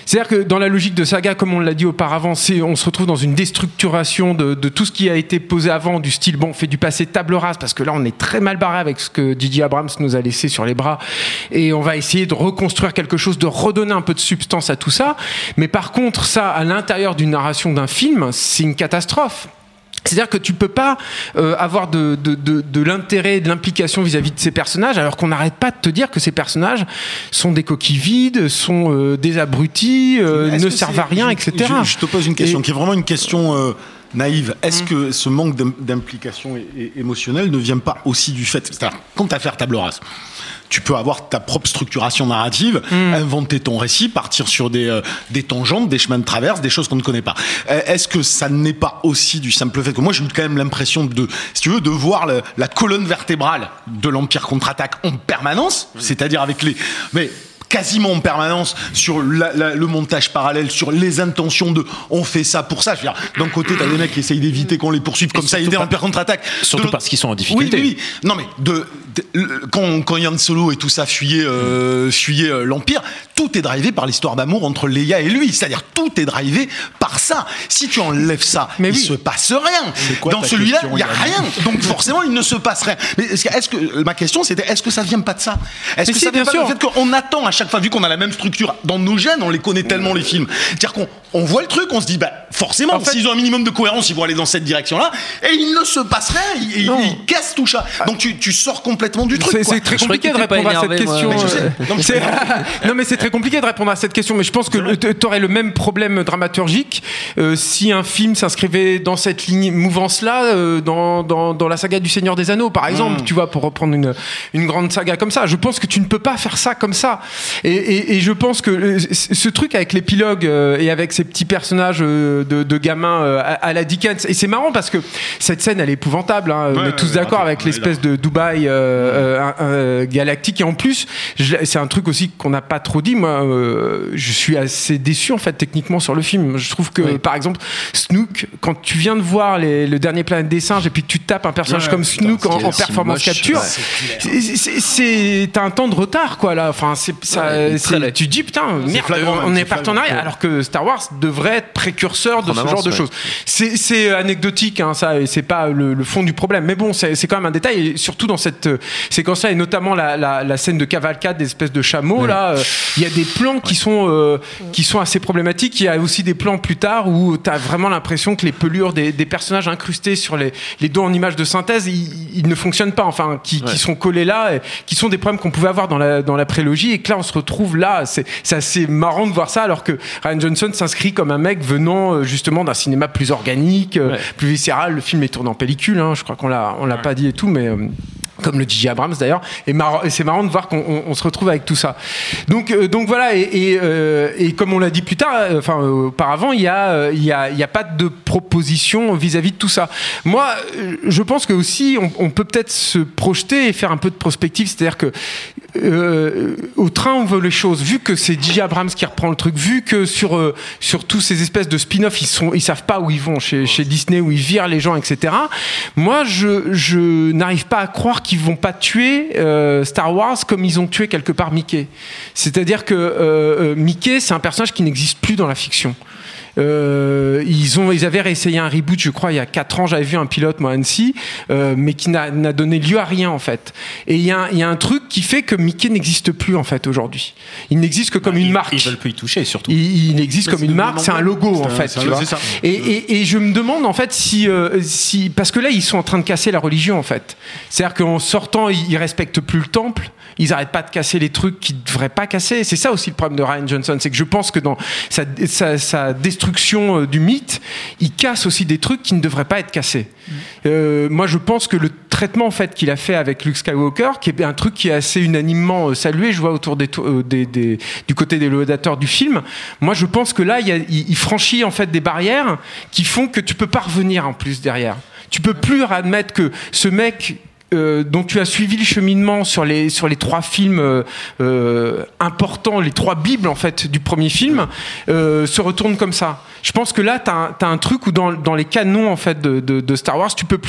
C'est-à-dire que dans la logique de saga, comme on l'a dit auparavant, c'est, on se retrouve dans une déstructuration de, de tout ce qui a été posé avant, du style, bon, on fait du passé table rase, parce que là, on est très mal barré avec ce que J J Abrams nous a laissé sur les bras, et on va essayer de reconstruire quelque chose, de redonner un peu de substance à tout ça. Mais par contre, ça, à l'intérieur d'une narration d'un film, c'est une catastrophe. C'est-à-dire que tu peux pas euh, avoir de, de, de, de l'intérêt, de l'implication vis-à-vis de ces personnages, alors qu'on n'arrête pas de te dire que ces personnages sont des coquilles vides, sont euh, des abrutis, euh, ne servent à rien, je, et cetera. Je, je te pose une question et, qui est vraiment une question euh, naïve. Est-ce mmh. que ce manque d'implication émotionnelle ne vient pas aussi du fait, c'est-à-dire quand tu as affaire table rase, tu peux avoir ta propre structuration narrative, mmh. inventer ton récit, partir sur des, euh, des tangentes, des chemins de traverse, des choses qu'on ne connaît pas. Est-ce que ça n'est pas aussi du simple fait que moi j'ai eu quand même l'impression de, si tu veux, de voir le, la colonne vertébrale de l'Empire contre-attaque en permanence, mmh. c'est-à-dire avec les... mais quasiment en permanence sur la, la, le montage parallèle, sur les intentions de on fait ça pour ça. Je veux dire, d'un côté, t'as des mecs qui essayent d'éviter qu'on les poursuive comme ça, aider l'Empire contre-attaque. Surtout de... parce qu'ils sont en difficulté. Oui, oui, oui. Non, mais de, de, quand, quand Yann Solo et tout ça fuyaient, euh, fuyaient euh, l'Empire, tout est drivé par l'histoire d'amour entre Leia et lui. C'est-à-dire, tout est drivé par ça. Si tu enlèves ça, mais il oui. se passe rien. Quoi, dans celui-là, il n'y a rien. Donc, forcément, il ne se passe rien. Mais est-ce que, est-ce que ma question, c'était est-ce que ça vient pas de ça? Est-ce mais que ça vient pas du fait qu'on attend à chaque fois, vu qu'on a la même structure dans nos gènes, on les connaît tellement les films. C'est-à-dire qu'on on voit le truc, on se dit bah forcément, en fait, s'ils ont un minimum de cohérence, ils vont aller dans cette direction-là, et il ne se passe rien, ils, ils, ils cassent tout ça. Donc tu, tu sors complètement du truc. C'est, c'est très compliqué de répondre à cette question. Non mais c'est très compliqué de répondre à cette question, mais je pense que tu aurais le même problème dramaturgique euh, si un film s'inscrivait dans cette ligne mouvance-là, euh, dans, dans, dans la saga du Seigneur des Anneaux, par exemple, mmh. tu vois, pour reprendre une, une grande saga comme ça. Je pense que tu ne peux pas faire ça comme ça. Et, et, et je pense que ce truc avec l'épilogue euh, et avec ces petits personnages euh, de, de gamins euh, à, à la Dickens, et c'est marrant parce que cette scène elle est épouvantable, hein, ouais, on est tous ouais, d'accord ouais, avec l'espèce de Dubaï euh, euh, euh, galactique, et en plus je, c'est un truc aussi qu'on n'a pas trop dit, moi euh, je suis assez déçu en fait techniquement sur le film. Je trouve que ouais. par exemple Snoke, quand tu viens de voir les, le dernier Planète des Singes et puis que tu tapes un personnage ouais, comme Snoke putain, en, en performance moche, capture, ouais, c'est, c'est, c'est, t'as un temps de retard quoi là, enfin c'est, ça, ouais, c'est, tu dis putain merde flagrant, on est parti en arrière, alors que Star Wars devrait être précurseur de en ce avance, genre de ouais. choses. C'est, c'est anecdotique hein, ça, et c'est pas le, le fond du problème, mais bon c'est, c'est quand même un détail, et surtout dans cette euh, séquence là, et notamment la, la, la scène de cavalcade des espèces de chameaux ouais. là, il euh, y a des plans ouais. qui sont euh, qui sont assez problématiques. Il y a aussi des plans plus tard où t'as vraiment l'impression que les pelures des, des personnages incrustés sur les, les dos en images de synthèse ils, ils ne fonctionnent pas, enfin qui, ouais. qui sont collés là, et, qui sont des problèmes qu'on pouvait avoir dans la, dans la prélogie, et que là on se retrouve là, c'est, c'est assez marrant de voir ça, alors que Rian Johnson s'inscrit comme un mec venant justement d'un cinéma plus organique, ouais. plus viscéral. Le film est tourné en pellicule, hein, je crois qu'on l'a, on l'a ouais. pas dit et tout, mais... Euh, comme le J J Abrams d'ailleurs, et, mar- et c'est marrant de voir qu'on on, on se retrouve avec tout ça. Donc, euh, donc voilà, et, et, euh, et comme on l'a dit plus tard, euh, enfin euh, auparavant, il y a, euh, il y a, il y a pas de proposition vis-à-vis de tout ça. Moi, je pense que aussi, on, on peut peut-être se projeter et faire un peu de prospective, c'est-à-dire que euh, au train où vont les choses, vu que c'est J J Abrams qui reprend le truc, vu que sur euh, sur tous ces espèces de spin-off, ils sont, ils savent pas où ils vont chez, chez Disney, où ils virent les gens, et cetera. Moi, je, je n'arrive pas à croire qu'ils vont pas tuer euh, Star Wars comme ils ont tué quelque part Mickey. C'est-à-dire que euh, Mickey, c'est un personnage qui n'existe plus dans la fiction. Euh, ils ont, ils avaient réessayé un reboot, je crois, il y a quatre ans. J'avais vu un pilote, moi, à Annecy, euh, mais qui n'a, n'a donné lieu à rien en fait. Et il y a, il y a un truc qui fait que Mickey n'existe plus en fait aujourd'hui. Il n'existe que comme bah, une ils, marque. Ils veulent plus y toucher surtout. Il, il existe mais comme une marque, c'est un logo c'est en fait. Tu vois. C'est ça. Et, et, et je me demande en fait si, euh, si, parce que là ils sont en train de casser la religion en fait. C'est-à-dire qu'en sortant, ils, ils respectent plus le temple. Ils n'arrêtent pas de casser les trucs qu'ils ne devraient pas casser. C'est ça aussi le problème de Rian Johnson, c'est que je pense que dans sa, sa, sa destruction du mythe, il casse aussi des trucs qui ne devraient pas être cassés. Mmh. Euh, moi, je pense que le traitement en fait qu'il a fait avec Luke Skywalker, qui est un truc qui est assez unanimement salué, je vois autour des, des, des, du côté des laudateurs du film. Moi, je pense que là, il, y a, il, il franchit en fait des barrières qui font que tu peux pas revenir en plus derrière. Tu peux plus admettre que ce mec Euh, dont tu as suivi le cheminement sur les, sur les trois films euh, euh, importants, les trois bibles en fait du premier film, euh, se retourne comme ça. Je pense que là, tu as un, t'as un truc où dans, dans les canons en fait de, de, de Star Wars, tu peux plus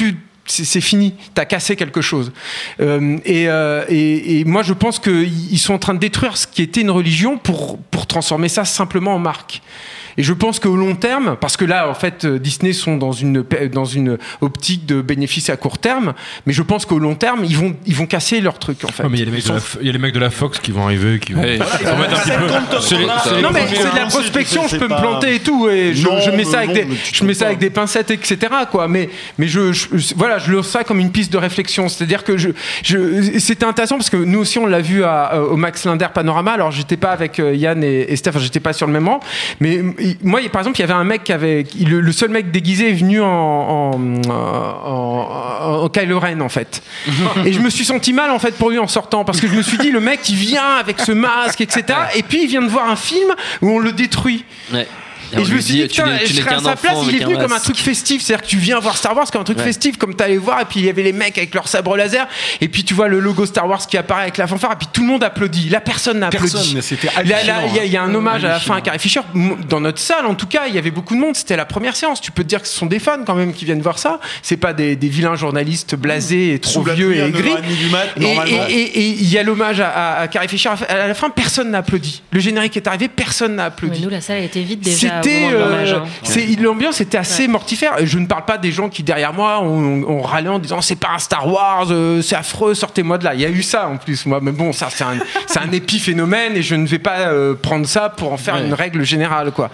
c'est, c'est fini, t'as cassé quelque chose. Euh, et, euh, et, et moi, je pense qu'ils sont en train de détruire ce qui était une religion pour, pour transformer ça simplement en marque. Et je pense qu'au long terme, parce que là, en fait, Disney sont dans une, dans une optique de bénéfice à court terme, mais je pense qu'au long terme, ils vont, ils vont casser leur truc, en fait. Ouais, mais il y a les mecs de la, il y a les mecs de la Fox qui vont arriver, qui vont, ouais. voilà, ils vont mettre un petit peu. C'est les, c'est non, mais c'est de la prospection, je peux me planter et tout, et je, non, je mets ça avec non, des, je mets ça avec des pincettes, et cetera, quoi. Mais, mais je, je, voilà, je le sens ça comme une piste de réflexion. C'est-à-dire que je, je, c'était intéressant parce que nous aussi, on l'a vu à, au Max Linder Panorama. Alors, j'étais pas avec Yann et, et Steph, enfin, j'étais pas sur le même rang, mais moi, par exemple, il y avait un mec qui avait, le, le seul mec déguisé est venu en, en, en, en Kylo Ren, en fait. Et je me suis senti mal, en fait, pour lui en sortant, parce que je me suis dit, le mec, il vient avec ce masque, et cetera. Et puis, il vient de voir un film où on le détruit. Ouais. Et, et je me suis dit, putain, je serais à sa place, il est venu comme un truc festif. C'est-à-dire que tu viens voir Star Wars comme un truc ouais. festif, comme t'allais voir, et puis il y avait les mecs avec leur sabre laser, et puis tu vois le logo Star Wars qui apparaît avec la fanfare, et puis tout le monde applaudit. Là, personne n'a applaudi. Personne, c'était là, là, il y, y a un hommage à la fin à Carrie Fisher. Dans notre salle, en tout cas, il y avait beaucoup de monde. C'était la première séance. Tu peux te dire que ce sont des fans quand même qui viennent voir ça. C'est pas des, des vilains journalistes blasés et trop vieux et aigris. Et il y a l'hommage à, à, à Carrie Fisher. À la fin, personne n'a applaudi. Le générique est arrivé, personne n'a applaudi. Ouais, nous, la salle était vide déjà. C'était euh, c'est, l'ambiance était assez ouais. mortifère. Je ne parle pas des gens qui derrière moi ont, ont râlé en disant c'est pas un Star Wars, euh, c'est affreux, sortez-moi de là. Il y a eu ça en plus, moi. Mais bon, ça c'est un, c'est un épiphénomène et je ne vais pas euh, prendre ça pour en faire ouais. une règle générale, quoi.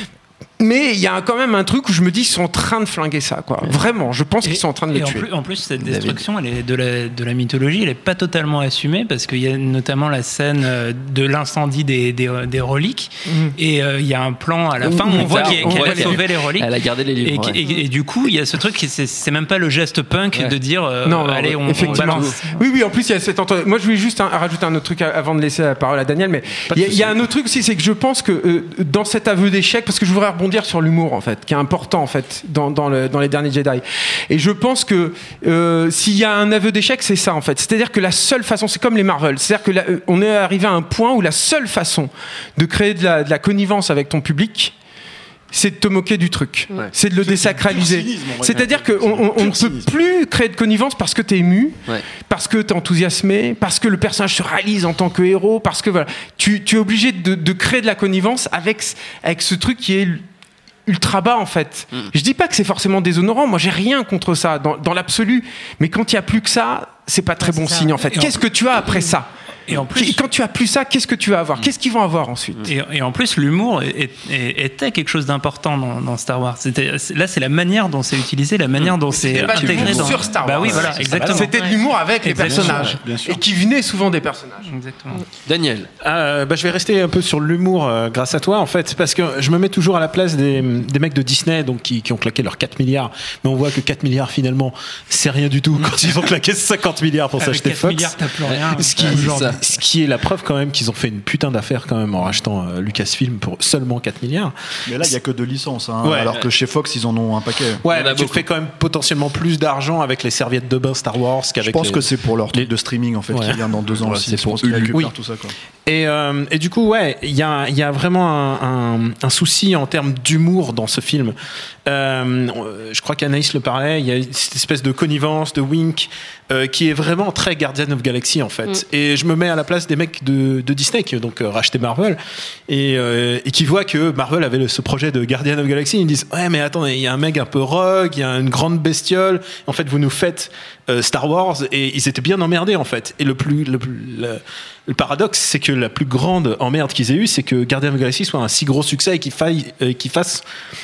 Mais il y a quand même un truc où je me dis qu'ils sont en train de flinguer ça, quoi. Vraiment, je pense et, qu'ils sont en train de le et tuer. En plus, en plus, cette destruction, elle est de la, de la mythologie, elle n'est pas totalement assumée parce qu'il y a notamment la scène de l'incendie des, des, des reliques mmh. et euh, il y a un plan à la fin où on voit qu'elle, qu'elle a sauvé les reliques. Elle a gardé les livres. Et, ouais. et, et, et du coup, il y a ce truc, c'est, c'est même pas le geste punk ouais. de dire euh, non, allez, on, effectivement. on balance. Oui, oui, en plus, il y a cette entre... Moi, je voulais juste hein, rajouter un autre truc avant de laisser la parole à Daniel, mais il y, y a un autre truc aussi, c'est que je pense que euh, dans cet aveu d'échec, parce que je voudrais rebondir sur l'humour, en fait, qui est important en fait dans, dans, le, dans les derniers Jedi. Et je pense que euh, s'il y a un aveu d'échec, c'est ça en fait. C'est-à-dire que la seule façon, c'est comme les Marvel, c'est-à-dire que la, on est arrivé à un point où la seule façon de créer de la, de la connivence avec ton public, c'est de te moquer du truc, ouais. c'est de le c'est désacraliser. Cynisme, c'est-à-dire qu'on on, on ne peut plus créer de connivence parce que t'es ému, ouais. parce que t'es enthousiasmé, parce que le personnage se réalise en tant que héros, parce que voilà, tu, tu es obligé de, de créer de la connivence avec, avec ce truc qui est ultra bas en fait. Mm. Je dis pas que c'est forcément déshonorant, moi j'ai rien contre ça dans, dans l'absolu, mais quand il y a plus que ça, c'est pas très ouais, bon signe en fait. Et qu'est-ce en... que tu as après ça ? Et en plus, quand tu as plus ça, qu'est-ce que tu vas avoir ? Qu'est-ce qu'ils vont avoir ensuite ? Et, et en plus, l'humour est, est, était quelque chose d'important dans, dans Star Wars. C'était, là, c'est la manière dont c'est utilisé, la manière dont c'est c'était intégré dans sur Star Wars. Bah oui, voilà, exactement. C'était de l'humour avec les personnages, bien sûr. Et qui venaient souvent des personnages. Exactement. Daniel, euh, bah, je vais rester un peu sur l'humour euh, grâce à toi, en fait, parce que je me mets toujours à la place des, des mecs de Disney, donc qui, qui ont claqué leurs quatre milliards, mais on voit que quatre milliards finalement, c'est rien du tout quand ils ont claqué cinquante milliards pour avec s'acheter Fox. Milliards, t'as plus rien. Ce qui, ce qui est la preuve quand même qu'ils ont fait une putain d'affaire quand même en rachetant euh, Lucasfilm pour seulement quatre milliards. Mais là il y a que deux licences hein, ouais, alors ouais. que chez Fox ils en ont un paquet. Ouais, tu fais quand même potentiellement plus d'argent avec les serviettes de bain Star Wars qu'avec Je pense les... que c'est pour leur truc de streaming en fait ouais. qui vient dans deux ans aussi. C'est pour qu'ils récupèrent oui. tout ça quoi. Et, euh, et du coup ouais, il y a, y a vraiment un, un, un souci en termes d'humour dans ce film. Euh, je crois qu'Anaïs le parlait, il y a cette espèce de connivence, de wink euh, qui est vraiment très Guardian of Galaxy en fait. Mm. Et je me mets à la place des mecs de, de Disney qui ont donc euh, racheté Marvel et, euh, et qui voient que Marvel avait le, ce projet de Guardian of Galaxy. Ils disent ouais mais attendez, il y a un mec un peu rogue, il y a une grande bestiole. En fait vous nous faites euh, Star Wars et ils étaient bien emmerdés en fait. Et le plus le, le, le paradoxe c'est que la plus grande emmerde qu'ils aient eu c'est que Guardian of Galaxy soit un si gros succès et qu'il faille euh, qu'il fasse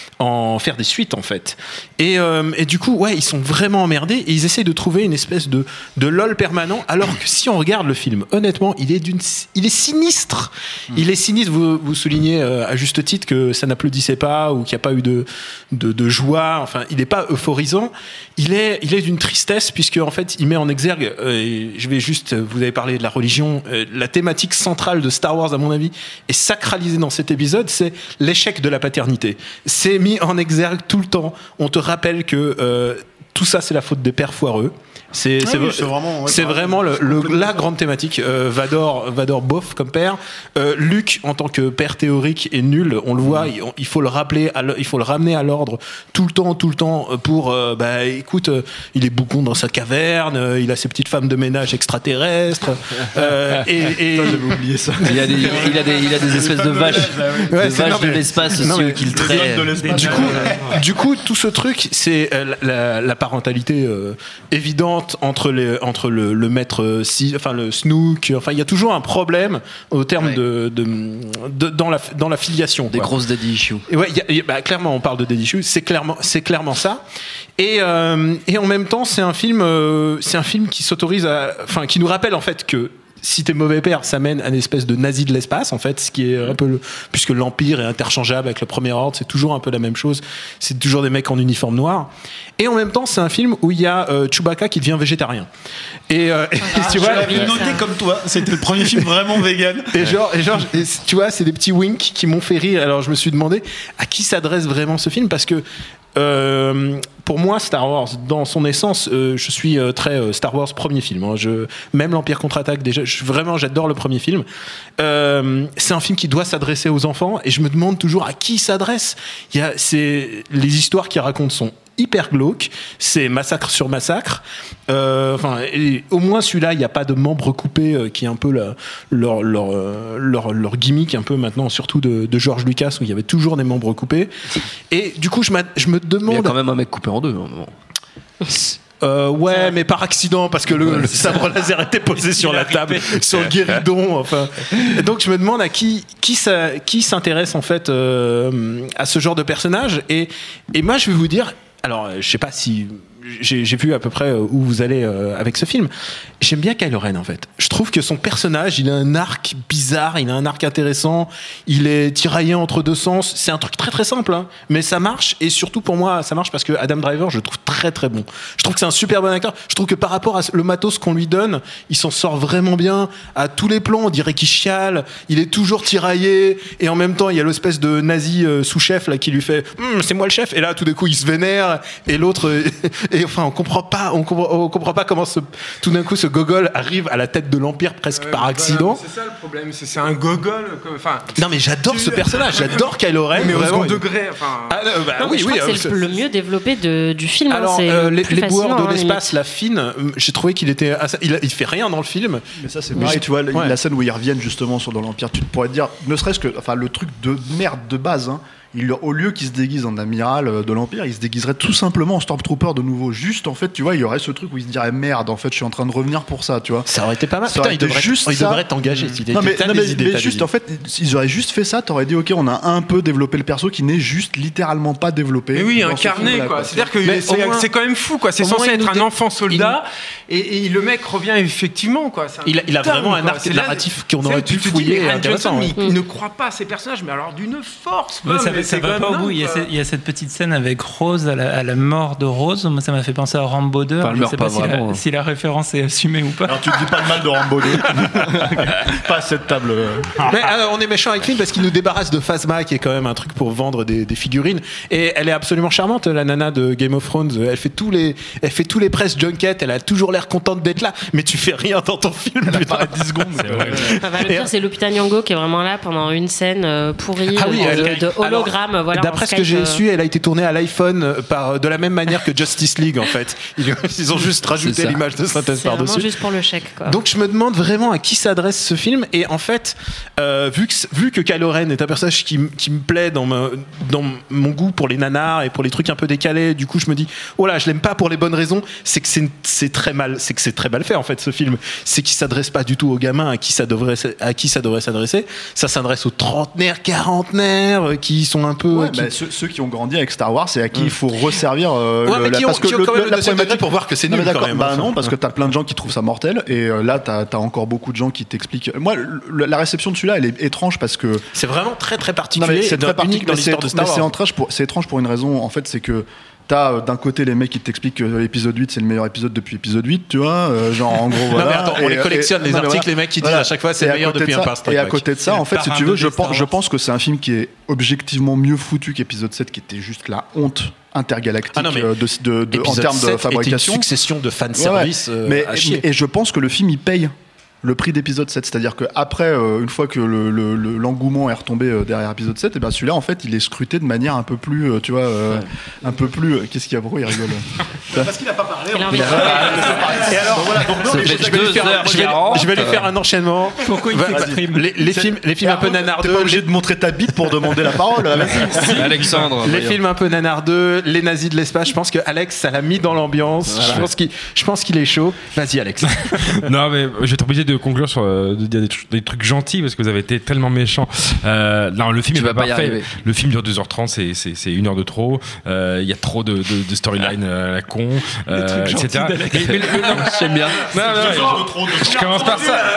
en faire des suites en fait et, euh, et du coup ouais ils sont vraiment emmerdés et ils essayent de trouver une espèce de, de lol permanent alors que si on regarde le film honnêtement il est, d'une, il est sinistre mmh. il est sinistre vous, vous soulignez euh, à juste titre que ça n'applaudissait pas ou qu'il n'y a pas eu de, de, de joie enfin il n'est pas euphorisant il est, il est d'une tristesse puisque en fait il met en exergue euh, et je vais juste vous avez parlé de la religion euh, la thématique centrale de Star Wars à mon avis est sacralisée dans cet épisode c'est l'échec de la paternité c'est mis en exergue tout le temps. On te rappelle que euh, tout ça, c'est la faute des pères foireux. C'est, ah c'est, oui, v- c'est vraiment, ouais, c'est vraiment le, le, la grande thématique. Euh, Vador, Vador bof comme père. Euh, Luke, en tant que père théorique, est nul. On le voit. Il, il faut le rappeler, à il faut le ramener à l'ordre tout le temps, tout le temps. Pour, euh, bah, écoute, euh, il est boucon dans sa caverne. Euh, il a ses petites femmes de ménage extraterrestres. Euh, et, et... Putain, j'avais oublié ça. Il a des, il a des, il a des espèces de vaches, Ouais, de c'est- vaches non, mais- de l'espace non, aussi mais- qu'il traite. Du coup, du coup, tout ce truc, c'est euh, la, la parentalité euh, évidente entre les, entre le, le maître, euh, si, enfin le Snook. Enfin, il y a toujours un problème au terme Ouais. de, de, de- dans la dans la filiation. Des quoi. grosses daddy issues. Et ouais, y a- y a- bah, clairement, on parle de daddy issues, c'est clairement, c'est clairement ça. Et, euh, et en même temps, c'est un film, euh, c'est un film qui s'autorise à, enfin, qui nous rappelle en fait que si t'es mauvais père, ça mène à une espèce de nazi de l'espace, en fait, ce qui est un peu le, puisque l'Empire est interchangeable avec le Premier Ordre, c'est toujours un peu la même chose. C'est toujours des mecs en uniforme noir. Et en même temps, c'est un film où il y a euh, Chewbacca qui devient végétarien. Et, euh, et Ah, tu je vois, l'avais noté comme toi. C'était le premier film vraiment vegan. et genre, et genre, et tu vois, c'est des petits winks qui m'ont fait rire. Alors je me suis demandé à qui s'adresse vraiment ce film, parce que euh, pour moi, Star Wars, dans son essence, euh, je suis euh, très euh, Star Wars premier film. Hein. Je, même l'Empire contre-attaque, déjà, je, vraiment, j'adore le premier film. Euh, c'est un film qui doit s'adresser aux enfants, et je me demande toujours à qui il s'adresse. Il y a, c'est les histoires qu'il raconte sont hyper glauque, c'est massacre sur massacre. Euh, enfin, et au moins celui-là, il n'y a pas de membres coupés, euh, qui est un peu la, leur, leur, euh, leur, leur gimmick, un peu maintenant, surtout de, de George Lucas, où il y avait toujours des membres coupés. Et du coup, je, je me demande. Il y a quand même un mec coupé en deux. Hein, bon. Euh, ouais, mais par accident, parce que le, Ouais, le c'est sabre laser était posé sur la table, sur le guéridon. Enfin, et donc je me demande à qui qui, ça, qui s'intéresse en fait euh, à ce genre de personnage. Et et moi, je vais vous dire. Alors, je sais pas si j'ai, j'ai vu à peu près où vous allez euh, avec ce film. J'aime bien Kylo Ren en fait. Je trouve que son personnage, il a un arc bizarre, il a un arc intéressant, il est tiraillé entre deux sens. C'est un truc très très simple, hein, mais ça marche. Et surtout pour moi, ça marche parce que Adam Driver, je le trouve très très bon. Je trouve que c'est un super bon acteur. Je trouve que par rapport à le matos qu'on lui donne, il s'en sort vraiment bien à tous les plans. On dirait qu'il chiale, il est toujours tiraillé, et en même temps, il y a l'espèce de nazi euh, sous-chef là qui lui fait hm, c'est moi le chef. Et là, tout d'un coup, il se vénère, et l'autre. Euh, Et enfin, on comprend pas, on comprend, on comprend pas comment ce, tout d'un coup ce gogol arrive à la tête de l'Empire presque Ouais, par voilà, accident. c'est ça le problème, c'est, c'est un gogol. Comme, enfin, Non mais j'adore ce personnage, j'adore Kylo Ren. mais au vraiment. second degré. Enfin, Ah, euh, bah, Non, mais oui, je oui. crois que euh, c'est le, le mieux développé de, du film. hein, Alors, c'est euh, le les, plus les boueurs fascinant, de hein, l'espace, limite. la fine, euh, j'ai trouvé qu'il était, assez- il, il fait rien dans le film. Mais ça, c'est Mais pareil, je- tu vois, la- ouais. la scène où ils reviennent justement sur, dans l'Empire, tu pourrais te dire, ne serait-ce que, enfin, le truc de merde de base, hein, il, au lieu qu'il se déguise en amiral euh, de l'Empire, il se déguiserait tout simplement en Stormtrooper de nouveau. Juste, en fait, tu vois, il y aurait ce truc où il se dirait merde, en fait, je suis en train de revenir pour ça, tu vois. Ça aurait été pas mal. Ça Putain, aurait il été devrait, juste il ça. devrait t'engager. S'il Non, mais, était- t'as non, des mais- idées, mais t'as des juste, idées. en fait, ils auraient juste fait ça, t'aurais dit, ok, on a un peu développé le perso qui n'est juste littéralement pas développé. mais oui, dans ce incarné film-là, quoi. C'est-à-dire que Mais c'est, au moins- c'est quand même fou quoi. C'est au moins, censé il être nous un dé- enfant soldat et, et le mec revient effectivement quoi. C'est un Il a- truc il a dingue, vraiment un quoi. arc C'est là- narratif qu'on c'est aurait là que pu tu te dis, fouiller, mais Ryan intéressant, Johnson, ouais. il, il ne croit pas à ses personnages, mais alors d'une force. Ouais, quoi, ça, mais ça c'est va quand pas même au bout. dingue, Il y, a quoi. cette, il y a cette petite scène avec Rose à la, à la mort de Rose. Moi, ça m'a fait penser à Rambo deux. Enfin, elle je meurt sais pas pas, si, vraiment, la, hein. si la référence est assumée ou pas. Alors tu te dis pas de mal de Rambo deux. Pas à cette table. euh. Mais euh, on est méchant avec lui parce qu'il nous débarrasse de Phasma, qui est quand même un truc pour vendre des, des figurines. Et elle est absolument charmante, la nana de Game of Thrones. Elle fait tous les, elle fait tous les press junkets. Elle a toujours l'air contente d'être là. Mais tu fais rien dans ton film. Putain, dix secondes. Enfin, le pire, c'est Lupita Nyong'o qui est vraiment là pendant une scène euh, pourrie Ah oui, euh, elle- de, de hologramme. alors, voilà, d'après en ce que Skype, j'ai euh, su, elle a été tournée à l'iPhone euh, par, de la même manière que Justice League, en fait. Ils, ils ont juste rajouté ça. l'image de synthèse c'est vraiment par-dessus. juste pour le chèque. Quoi. Donc je me demande vraiment à qui s'adresse ce film. Et en fait, euh, vu, que, vu que Kylo Ren est un personnage qui, m- qui me plaît dans, ma- dans mon goût pour les nanars et pour les trucs un peu décalés, du coup je me dis, oh là, je l'aime pas pour les bonnes raisons. C'est que c'est, c'est très mal, c'est que c'est très mal fait en fait ce film. C'est qu'il s'adresse pas du tout aux gamins à qui ça devrait, à qui ça devrait s'adresser. Ça s'adresse aux trentenaires, quarantenaires euh, qui sont un peu. Ouais, qui- bah, ceux, ceux qui ont grandi avec Star Wars et à qui il faut resservir euh, Ouais, le- mais la- qui ont- parce que qui ont le- quand même le- le la deuxième problématique degré pour voir que c'est Non, nul mais quand d'accord, même. bah Enfin, non, parce que t'as plein de gens qui trouvent ça mortel et euh, là t'as as encore beaucoup de gens qui t'expliquent. Moi, le- la réception de celui-là, elle est étrange parce que c'est vraiment très très non, particulier. mais c'est et très unique particulier. dans mais c'est l'histoire de Star mais c'est Wars. étrange pour c'est étrange pour une raison. En fait, c'est que T'as euh, d'un côté les mecs qui t'expliquent que l'épisode huit c'est le meilleur épisode depuis l'épisode huit, tu vois, euh, genre en gros voilà. Non mais attends, on et, les collectionne et, les non, articles, voilà. les mecs qui disent voilà. à chaque fois c'est Et le à meilleur côté depuis de un ça- Empire Strike Et à Back. côté de ça, C'est en fait, le si parrain tu veux, de je Star pense, je Wars. pense que c'est un film qui est objectivement mieux foutu qu'épisode sept, qui était juste la honte intergalactique Ah non, mais euh, de, de, de, en Épisode termes de sept était fabrication. une succession de fan Ouais, service ouais. euh, mais, à chier. et je pense que le film il paye le prix d'épisode sept, c'est-à-dire qu'après, euh, une fois que le, le, le- l'engouement est retombé euh, derrière épisode sept, et ben celui-là en fait il est scruté de manière un peu plus, euh, tu vois, euh, un peu plus. euh, Qu'est-ce qu'il y a, Bro, il rigole. Parce qu'il n'a pas parlé. Il a envie de Et alors, voilà, donc, non, Ça mais fait je vais lui deux faire- heures je vais- quarante. je vais lui faire un enchaînement. Pourquoi il Va- t'exprime les, les films, les films un peu T'es nanardeux, pas obligé de montrer ta bite pour demander la parole. là, vas-y. Alexandre. les voyons. films un peu nanardeux, les nazis de l'espace. Je pense que Alex, ça l'a mis dans l'ambiance. Je pense qu'il, je pense qu'il est chaud. Vas-y, Alex. Non, mais je vais être obligé de conclure sur euh, de dire des, tr- des trucs gentils parce que vous avez été tellement méchants. Euh, non, le film Tu est vas pas pas y parfait. arriver. Le film dure deux heures trente, c'est, c'est, c'est une heure de trop. Euh, Il y a trop de, de, de storyline euh, à la con, euh, et cetera. Mais- mais- mais non, J'aime bien. non, non, je, je commence par ça.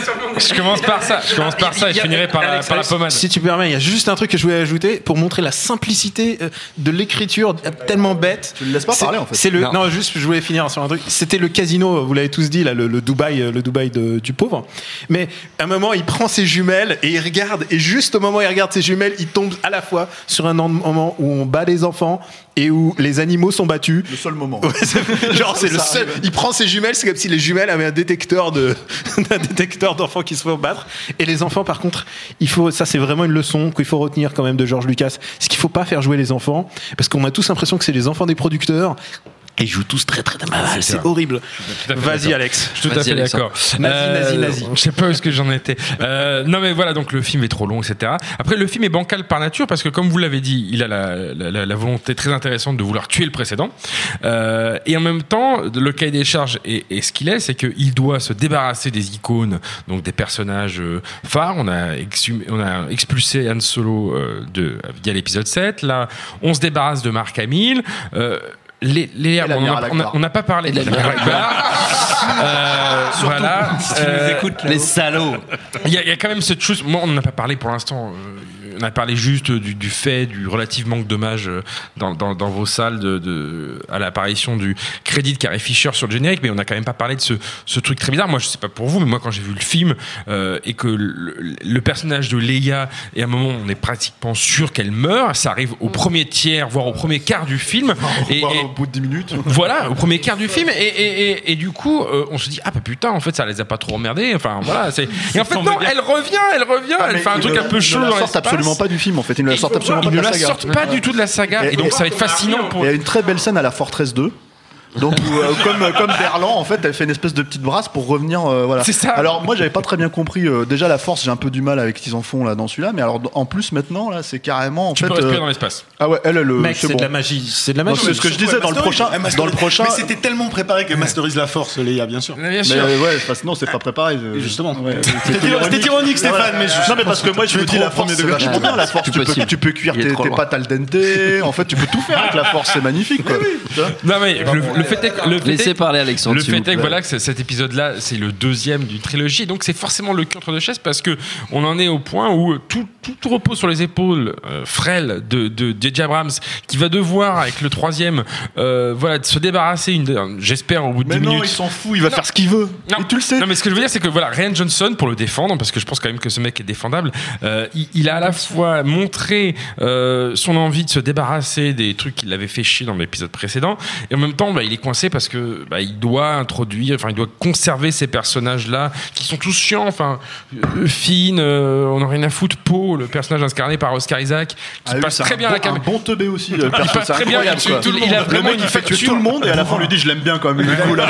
Je commence par ça. Je commence par ça et je finirai par, la- Alex, par la Alex, pommade. Si tu permets, il y a juste un truc que je voulais ajouter pour montrer la simplicité euh, de l'écriture euh, tellement bête. Tu le laisses pas C'est- parler en fait. C'est le Non. non. juste je voulais finir sur un truc. C'était le casino, vous l'avez tous dit là, le, le Dubaï, euh, le Dubaï de- du pauvre. Mais à un moment, il prend ses jumelles et il regarde. Et juste au moment où il regarde ses jumelles, il tombe à la fois sur un moment où on bat les enfants et où les animaux sont battus. Le seul moment. Ouais, c'est- genre c'est le Ça seul. arrive. Il prend ses jumelles, c'est comme si les jumelles avaient un détecteur de, un détecteur d'enfants qui se font battre. Et les enfants, par contre, il faut, ça c'est vraiment une leçon qu'il faut retenir quand même de George Lucas, c'est qu'il faut pas faire jouer les enfants parce qu'on a tous l'impression que c'est les enfants des producteurs. Et ils jouent tous très très très mal, c'est vrai. horrible. Tout à fait Vas-y d'accord. Alex. Je suis tout à Vas-y, fait Alexandre. d'accord. Nazi, nazi, nazi. Je sais pas où est-ce que j'en étais. Euh, non mais voilà, donc le film est trop long, et cetera. Après, le film est bancal par nature parce que, comme vous l'avez dit, il a la, la, la- la volonté très intéressante de vouloir tuer le précédent. Euh, et en même temps, le cahier des charges est, est ce qu'il est, c'est qu'il doit se débarrasser des icônes, donc des personnages euh, phares. On a, exhumé- on a expulsé Han Solo euh, de, via l'épisode sept. Là, on se débarrasse de Mark Hamill. Euh, Les, les, on l'admirail n'a on a- Akbar. on n'a pas parlé de l'admirail Akbar. Euh, voilà. Si tu nous Euh, écoutes, là. Les salauds. Il y, a- il y a quand même cette chose. Moi, on n'en a pas parlé pour l'instant. euh, On a parlé juste du, du fait du relatif manque d'hommage euh, dans, dans, dans vos salles de, de, à l'apparition du crédit de Carrie Fisher sur le générique, mais on n'a quand même pas parlé de ce, ce truc très bizarre. Moi, je sais pas pour vous, mais moi, quand j'ai vu le film euh, et que le, le personnage de Leia, et à un moment, on est pratiquement sûr qu'elle meurt, ça arrive au premier tiers, voire au premier quart du film. Et, Voire et- au bout de dix minutes. voilà, au premier quart du film, et, et, et, et du coup, euh, on se dit, ah bah putain, en fait, ça les a pas trop emmerdés. Enfin, voilà. C'est... Et en fait, non, elle revient, elle revient, elle Mais fait un ils truc ne- un peu chaud Ils ne dans la sortent l'espace. absolument pas du film en fait. Ils ne la sortent absolument pas Ils de ne la la saga. sortent pas du tout de la saga, et, Et- donc et- ça va être fascinant pour. Il y a une très belle scène à la Fortress deux. Donc, où, euh, comme, comme Berlan, en fait, elle fait une espèce de petite brasse pour revenir. euh, voilà. C'est ça. Alors, moi, j'avais pas très bien compris. euh, déjà, la force, j'ai un peu du mal avec ce qu'ils en font là dans celui-là. Mais alors, en plus, maintenant, là, c'est carrément. En Tu fait, peux respirer euh, dans l'espace. Ah ouais, elle, elle le. Mec, c'est, bon. de la magie. C'est de la Non, magie. c'est ce que je disais dans le prochain. Dans le prochain. Mais c'était tellement préparé que masterise la force, Léa, bien sûr. Bien Mais sûr. euh, ouais, parce que non, c'est pas préparé. euh, Justement. ouais, C'était c'était ironique, Stéphane, mais je- non, mais parce que moi, je me dis, la force, c'est vachement bien. La force, Plus tu peux, possible. tu peux cuire Il est tes, trop tes loin. pâtes al dente. En fait, tu peux tout faire avec la force. C'est magnifique, quoi. Tu vois Non, mais le, le fait est que. Le fait est- Laissez parler Alexandre. Le s'il fait vous est que plaît. voilà que c'est- cet épisode-là, c'est le deuxième d'une trilogie, donc c'est forcément le cul entre deux chaises parce que on en est au point où tout, tout, tout repose sur les épaules euh, frêles de de J J Abrams, qui va devoir avec le troisième, euh, voilà, de se débarrasser, une, j'espère au bout de Mais dix non, minutes. il s'en fout, il va faire ce qu'il veut. Non. Et tu le sais. Non, mais ce que je veux dire, c'est que voilà, Rian Johnson, pour le défendre, parce que je pense quand même que ce mec est défendable, euh, il, il a à la fois montré euh, son envie de se débarrasser des trucs qu'il avait fait chier dans l'épisode précédent, et en même temps, bah, il est coincé parce que bah, il doit introduire, enfin, il doit conserver ces personnages-là qui sont tous chiants. Enfin, euh, Finn, euh, on n'a rien à foutre. Poe, le personnage incarné par Oscar Isaac, qui Ah oui, passe c'est très un bien à bon, la caméra. un bon teubé aussi. Le Il perso, passe c'est très bien, incroyable, il, quoi. tout- il a Le vraiment mec, il fait tuer tout le monde et à la fin on lui dit je l'aime bien quand même. Il est cool.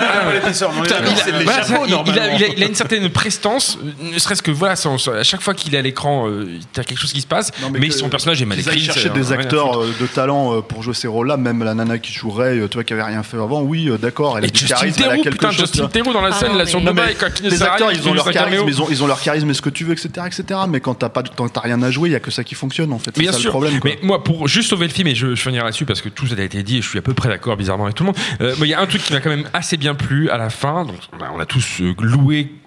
Putain, il a- c'est les voilà, chapeaux, ça, il- il a- normalement. il a- il a une certaine prestance, euh, ne serait-ce que voilà, son- son- à chaque fois qu'il est à l'écran, euh, il y a quelque chose qui se passe, Non, mais, que- son personnage est mal qu'ils aillent écrit. chercher c'est- des rien à acteurs foutre. euh, de talent euh, pour jouer ces rôles-là, même la nana qui joue Rey, euh, tu vois, qui avait rien fait avant, oui, euh, d'accord, elle a Et du Justin charisme, elle a Theroux, quelque putain, chose. tu Justin vois. Theroux dans la Ah scène non, là sur mais- Non, Dubaï, mais quand il ne les sert à acteurs, rien, ils ont il leur fait un charisme, caméo. ils ont, ils ont leur charisme et ce que tu veux, et cetera, et cetera. Mais quand t'as pas, quand t'as rien à jouer, il y a que ça qui fonctionne en fait. C'est Bien ça sûr, le problème. quoi. mais moi pour juste sauver le film et je, je finirai là-dessus parce que tout ça a été dit et je suis à peu près d'accord bizarrement avec tout le monde. Euh, mais il y a un truc qui m'a quand même assez bien plu à la fin. Donc on a, on a tous euh, loué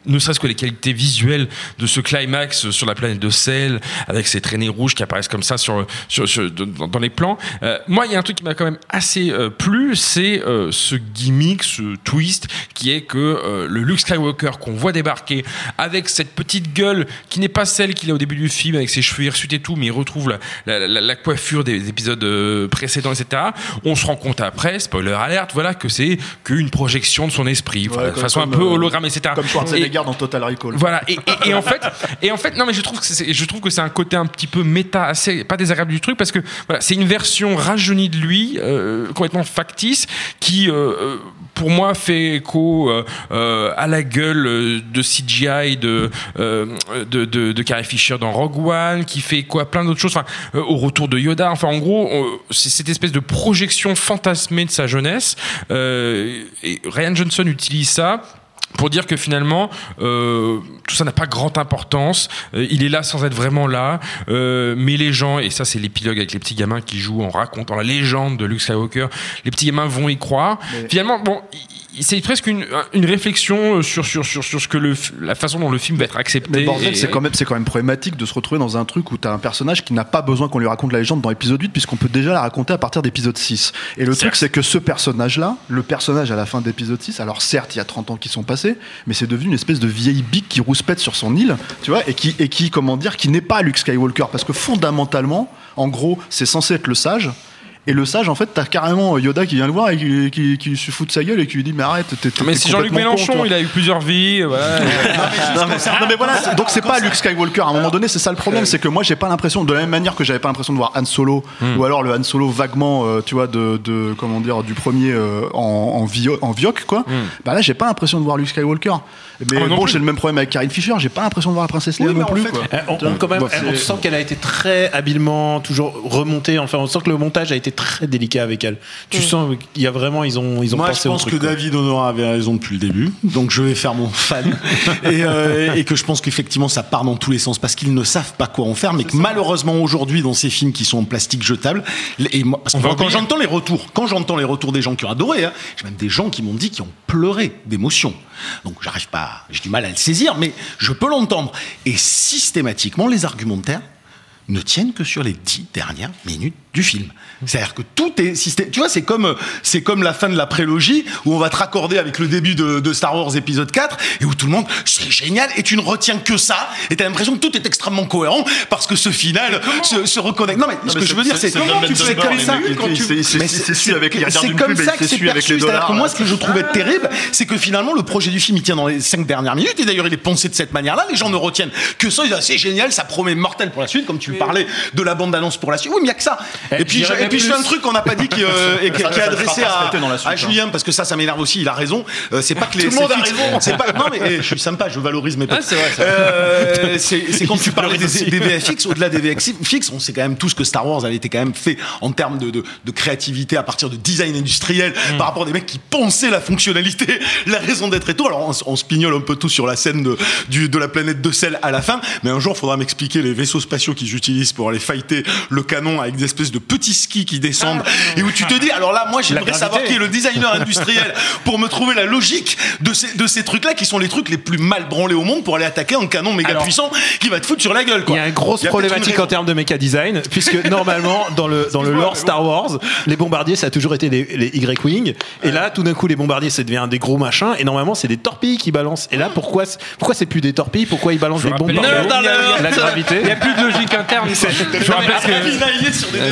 ne serait-ce que les qualités visuelles de ce climax sur la planète de sel, avec ces traînées rouges qui apparaissent comme ça sur, sur, sur dans, dans les plans. Euh, moi, il y a un truc qui m'a quand même assez euh, plu, c'est euh, ce gimmick, ce twist, qui est que euh, le Luke Skywalker qu'on voit débarquer avec cette petite gueule qui n'est pas celle qu'il a au début du film, avec ses cheveux hirsutes et tout, mais il retrouve la, la, la, la coiffure des épisodes euh, précédents, et cetera. On se rend compte après, spoiler alert, voilà, que c'est qu'une projection de son esprit, ouais, de façon un peu hologramme, et cetera. Comme Schwarzenegger dans Total Recall. Voilà, et, et, et en fait, et en fait, non, mais je trouve que c'est, je trouve que c'est un côté un petit peu méta, assez pas désagréable du truc, parce que voilà, c'est une version rajeunie de lui, euh, complètement factice, qui euh, pour moi fait écho euh, euh, à la gueule de C G I de euh, de, de, de Carrie Fisher dans Rogue One, qui fait écho à plein d'autres choses, enfin, euh, au retour de Yoda. Enfin, en gros, on, c'est cette espèce de projection fantasmée de sa jeunesse. Euh, et Rian Johnson utilise ça pour dire que finalement euh, tout ça n'a pas grande importance, euh, il est là sans être vraiment là, euh, mais les gens, et ça c'est l'épilogue avec les petits gamins qui jouent en racontant la légende de Luke Skywalker, les petits gamins vont y croire. Mais... finalement, bon, c'est presque une, une réflexion sur, sur, sur, sur ce que le, la façon dont le film va être accepté. Mais bordel, et... c'est, quand même, c'est quand même problématique de se retrouver dans un truc où t'as un personnage qui n'a pas besoin qu'on lui raconte la légende dans épisode huit, puisqu'on peut déjà la raconter à partir d'épisode six. Et le certes. truc, c'est que ce personnage-là, le personnage à la fin d'épisode six, alors certes, il y a trente ans qui sont passés, mais c'est devenu une espèce de vieille bique qui rouspète sur son île, tu vois, et qui, et qui, comment dire, qui n'est pas Luke Skywalker, parce que fondamentalement, en gros, c'est censé être le sage. Et le sage, en fait, t'as carrément Yoda qui vient le voir et qui, qui, qui se fout de sa gueule et qui lui dit mais arrête, t'es, t'es mais c'est Jean-Luc Mélenchon, con, il a eu plusieurs vies, voilà. non, mais, non, mais, non mais voilà, donc c'est pas Luke Skywalker. À un moment donné, c'est ça le problème, c'est que moi j'ai pas l'impression, de la même manière que j'avais pas l'impression de voir Han Solo, hmm. ou alors le Han Solo vaguement, euh, tu vois, de, de comment dire, du premier euh, en, en, vio, en vioc, quoi. Hmm. Bah là, j'ai pas l'impression de voir Luke Skywalker. Mais oh, bon, j'ai le même problème avec Carrie Fisher, j'ai pas l'impression de voir la princesse Leia oui, non plus. En fait, quoi. On, on, quand même, bon, on sent qu'elle a été très habilement toujours remontée. Enfin, on sent que le montage a été très délicat avec elle. Tu mmh. sens qu'il y a vraiment, ils ont, ils ont Moi, pensé au je truc. pense que quoi. David Honora avait raison depuis le début, donc je vais faire mon fan et, euh, et que je pense qu'effectivement ça part dans tous les sens parce qu'ils ne savent pas quoi en faire, mais c'est que ça. Malheureusement aujourd'hui dans ces films qui sont en plastique jetable, et moi, parce que quand, quand j'entends les retours, quand j'entends les retours des gens qui ont adoré, hein, j'ai même des gens qui m'ont dit qu'ils ont pleuré d'émotion. Donc j'arrive pas, j'ai du mal à le saisir, mais je peux l'entendre. Et systématiquement, les argumentaires ne tiennent que sur les dix dernières minutes du film. C'est-à-dire que tout est système. Tu vois, c'est comme c'est comme la fin de la prélogie où on va te raccorder avec le début de, de Star Wars épisode quatre et où tout le monde c'est génial et tu ne retiens que ça et t'as l'impression que tout est extrêmement cohérent parce que ce final se, se reconnecte. Non mais non, ce mais que je veux dire c'est, c'est comment tu fais comme ça quand tu c'est c'est su avec les regards d'une pub et c'est su avec les dollars. Moi ce que je trouvais terrible c'est que finalement le projet du film il tient dans les cinq dernières minutes et d'ailleurs il est pensé de cette manière-là. Les gens ne retiennent que ça. Ils disent c'est génial, ça promet mortel pour la suite comme tu parlais de la bande-annonce pour la suite. Oui mais il y a que ça. Et puis et puis je fais un truc qu'on n'a pas dit qui, euh, et qui, qui est adressé à, à Julien parce que ça ça m'énerve aussi, il a raison, euh, c'est pas que les tout le monde a raison, c'est pas non mais eh, je suis sympa, je valorise mes potes. Ah, c'est vrai, c'est, euh, c'est, c'est quand tu parlais des, des V F X, au-delà des V F X, on sait quand même tous que Star Wars avait été quand même fait en termes de, de, de créativité à partir de design industriel mm. par rapport à des mecs qui pensaient la fonctionnalité, la raison d'être et tout. Alors on, on se pignole un peu tout sur la scène de, du, de la planète de sel à la fin, mais un jour il faudra m'expliquer les vaisseaux spatiaux qu'ils utilisent pour aller fighter le canon avec des espèces de petits skis qui descendent ah, et où tu te dis alors là moi j'aimerais savoir qui est le designer industriel pour me trouver la logique de ces, de ces trucs là qui sont les trucs les plus mal branlés au monde pour aller attaquer un canon méga alors, puissant qui va te foutre sur la gueule quoi. Il y a une grosse a problématique en termes de méca design puisque normalement dans le, dans le lore Star Wars les bombardiers ça a toujours été les, les Y-Wing et là tout d'un coup les bombardiers ça devient des gros machins et normalement c'est des torpilles qui balancent et là pourquoi, pourquoi c'est plus des torpilles, pourquoi ils balancent des bombes dans la gravité, il n'y a plus de logique interne. Je rappelle que sur des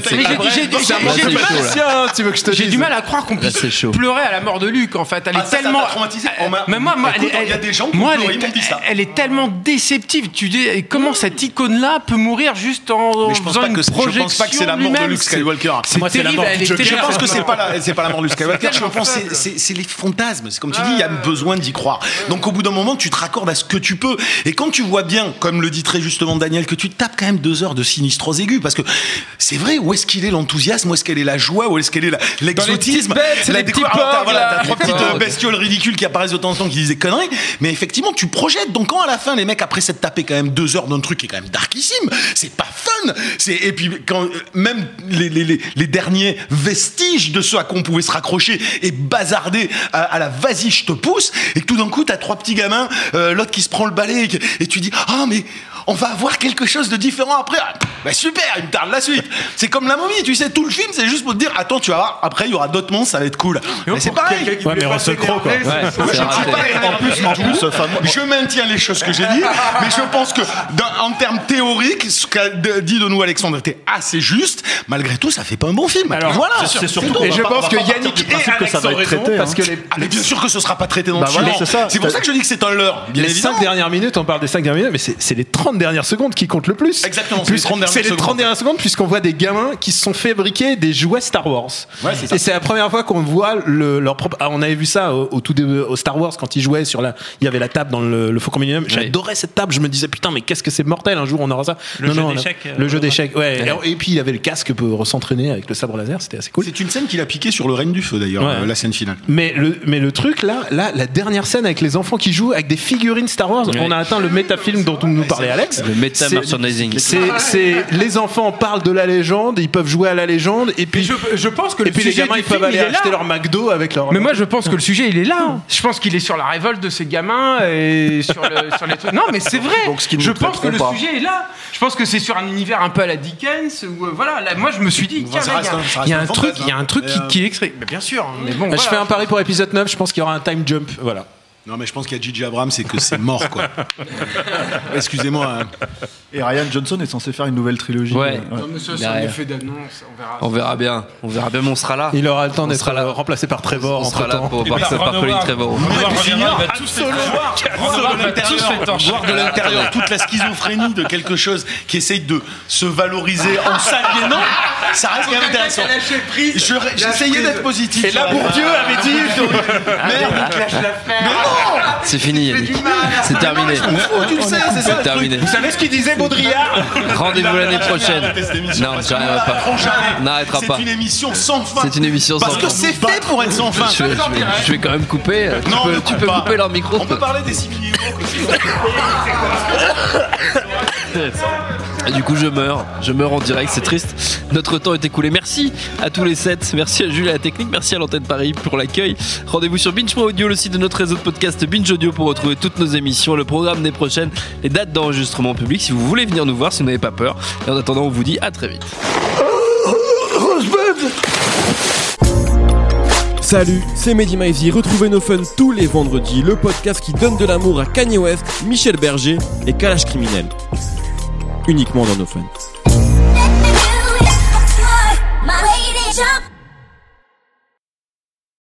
détails tu veux que je te J'ai du mal à croire qu'on puisse pleurer à la mort de Luke en fait. Elle ah, est ça, tellement. Ça traumatisé. Mais moi, moi, écoute, il y a des gens qui moi, pleuré, elle, ils m'ont dit ça. Elle est tellement déceptive. Tu dis comment cette icône-là peut mourir juste en mais je pense faisant pas une que projection. Je pense pas que c'est la mort de Luke Skywalker. C'est moi, c'est la mort. Je pense que c'est pas la, c'est pas la mort de Luke Skywalker. Je pense que c'est, c'est les fantasmes. C'est comme tu dis, il y a besoin d'y croire. Donc au bout d'un moment, tu te raccordes à ce que tu peux. Et quand tu vois bien, comme le dit très justement Daniel, que tu tapes quand même deux heures de sinistrose aiguë, parce que c'est vrai, où est-ce qu'il est l'enthousiasme, où est-ce qu'elle est la joie, où est-ce qu'elle est la, l'exotisme, Dans les petites bêtes, la les petits découverte. porcs, Voilà, là. t'as trois petites Oh, euh, bestioles ridicules qui apparaissent de temps en temps qui disent des conneries, mais effectivement tu projettes. Donc quand à la fin les mecs après s'être tapé quand même deux heures d'un truc qui est quand même darkissime, c'est pas fun. C'est et puis quand euh, même les, les, les, les derniers vestiges de ce à quoi on pouvait se raccrocher et bazarder à, à la vas-y je te pousse, et que tout d'un coup t'as trois petits gamins, euh, l'autre qui se prend le balai et, que- et tu dis ah mais on va avoir quelque chose de différent après. Ah, bah super, il me tarde la suite. C'est comme la momie, tu sais, tout le film c'est juste pour te dire attends tu vas voir, après il y aura d'autres monstres, ça va être cool. Mais c'est pareil. Ouais, mais Russell Crowe, quoi. Ouais, Ouais, c'est je ne raté. sais pas, en plus, en plus, enfin, moi, je maintiens les choses que j'ai dit, mais je pense que dans- en termes théoriques, ce qu'a de- dit de nous Alexandre était assez juste. Malgré tout, ça fait pas un bon film. Alors, voilà, c'est sûr, c'est surtout. Et je pense que Yannick et Alex ça va ont être raison, traité, parce hein. que les, Ah, mais bien sûr que ce sera pas traité dans Bah le voilà, film. c'est ça. C'est pour ça que je dis que c'est un leurre. Bien les évidemment. cinq dernières minutes, on parle des cinq dernières minutes, mais c'est, c'est les trente dernières secondes qui comptent le plus. Exactement, c'est les Plus- trente dernières c'est les secondes. trente dernières secondes, puisqu'on voit des gamins qui se sont fabriqués des jouets Star Wars. Ouais, c'est ça. Et c'est la première fois qu'on voit le, leur propre. Ah, on avait vu ça au, au tout début, au Star Wars quand ils jouaient sur la. Il y avait la table dans le, le Faucon Millennium. J'adorais cette table. Je me disais putain, mais qu'est-ce que c'est mortel. Un jour, on aura ça. Le jeu on a- d'échecs, euh, Le jeu ouais. d'échecs. Ouais. Et, et puis il y avait le casque pour s'entraîner avec le sabre laser. C'était assez cool. C'est une scène qu'il a piqué sur le règne du feu d'ailleurs, Ouais. euh, la scène finale. Mais le, mais le truc là, là, la dernière scène avec les enfants qui jouent avec des figurines Star Wars, on a atteint le métafilm dont nous parlait Alex. Le méta C'est- merchandising. C'est, c'est les enfants parlent de la légende, ils peuvent jouer à la légende, et puis je, je pense que et le puis les sujet gamins du ils peuvent film, aller il est acheter là. leur McDo avec leur. Mais moi, je pense que le sujet, il est là. Je pense qu'il est sur la révolte de ces gamins et sur, le, sur les trucs. Non, mais c'est vrai. Donc, ce qui ne je nous pense que le traiteront pas. sujet est là. Je pense que c'est sur un univers un peu à la Dickens. Où, euh, voilà. Là, moi, je me suis dit, Enfin, tiens, ça là, reste il y a- un- ça il y a reste un un truc, fantasme, il y a un truc hein. qui, Mais, qui est extrait. Mais bien sûr. hein, Mais bon, Je voilà. fais un pari pour épisode neuf, je pense qu'il y aura un time jump, voilà. Non mais je pense qu'il y a J J Abrams, c'est que c'est mort quoi. Excusez-moi. hein. Et Ryan Johnson est censé faire une nouvelle trilogie. Ouais. Euh, Non, mais ça, c'est Derrière. un effet d'annonce. On verra. On verra bien, on verra bien, mais on sera là. Il aura le temps On d'être sera là. euh, remplacé par Trevor On sera entre là temps. pour voir ça par Colin Trevorrow. Voir de l'intérieur, voir de l'intérieur toute la schizophrénie de quelque chose qui essaye de se valoriser en s'aliénant, ça reste quand même intéressant. Je- J'essayais d'être positif. Et là, sur la- Bourdieu avait dit. Merde. Mais non. C'est fini, Yannick. C'est terminé. Tu le sais, c'est ça. C'est le truc. terminé. Vous savez ce qu'il disait Baudrillard? Rendez-vous l'année prochaine. Arrêtez cette émission. Non, j'arriverai pas. On jamais. On n'arrêtera pas. C'est une émission sans fin. C'est une émission sans Parce que fin. c'est fait pour être sans fin. Je vais, je vais- je vais quand même couper. Tu Non, peux, ne tu coupe peux pas. couper leur micro. On peut parler des civils héros aussi. Et du coup, je meurs. Je meurs en direct, c'est triste. Notre temps est écoulé. Merci à tous les sept. Merci à Jules et à la technique. Merci à l'antenne Paris pour l'accueil. Rendez-vous sur binge point audio, le site de notre réseau de podcast Binge Audio pour retrouver toutes nos émissions, le programme des prochaines, les dates d'enregistrement public si vous voulez venir nous voir, si vous n'avez pas peur. Et en attendant, on vous dit à très vite. Salut, c'est Mehdi Maizy. Retrouvez No Fun tous les vendredis, le podcast qui donne de l'amour à Kanye West, Michel Berger et Kalash Criminel. Uniquement dans No Fun. My lady jump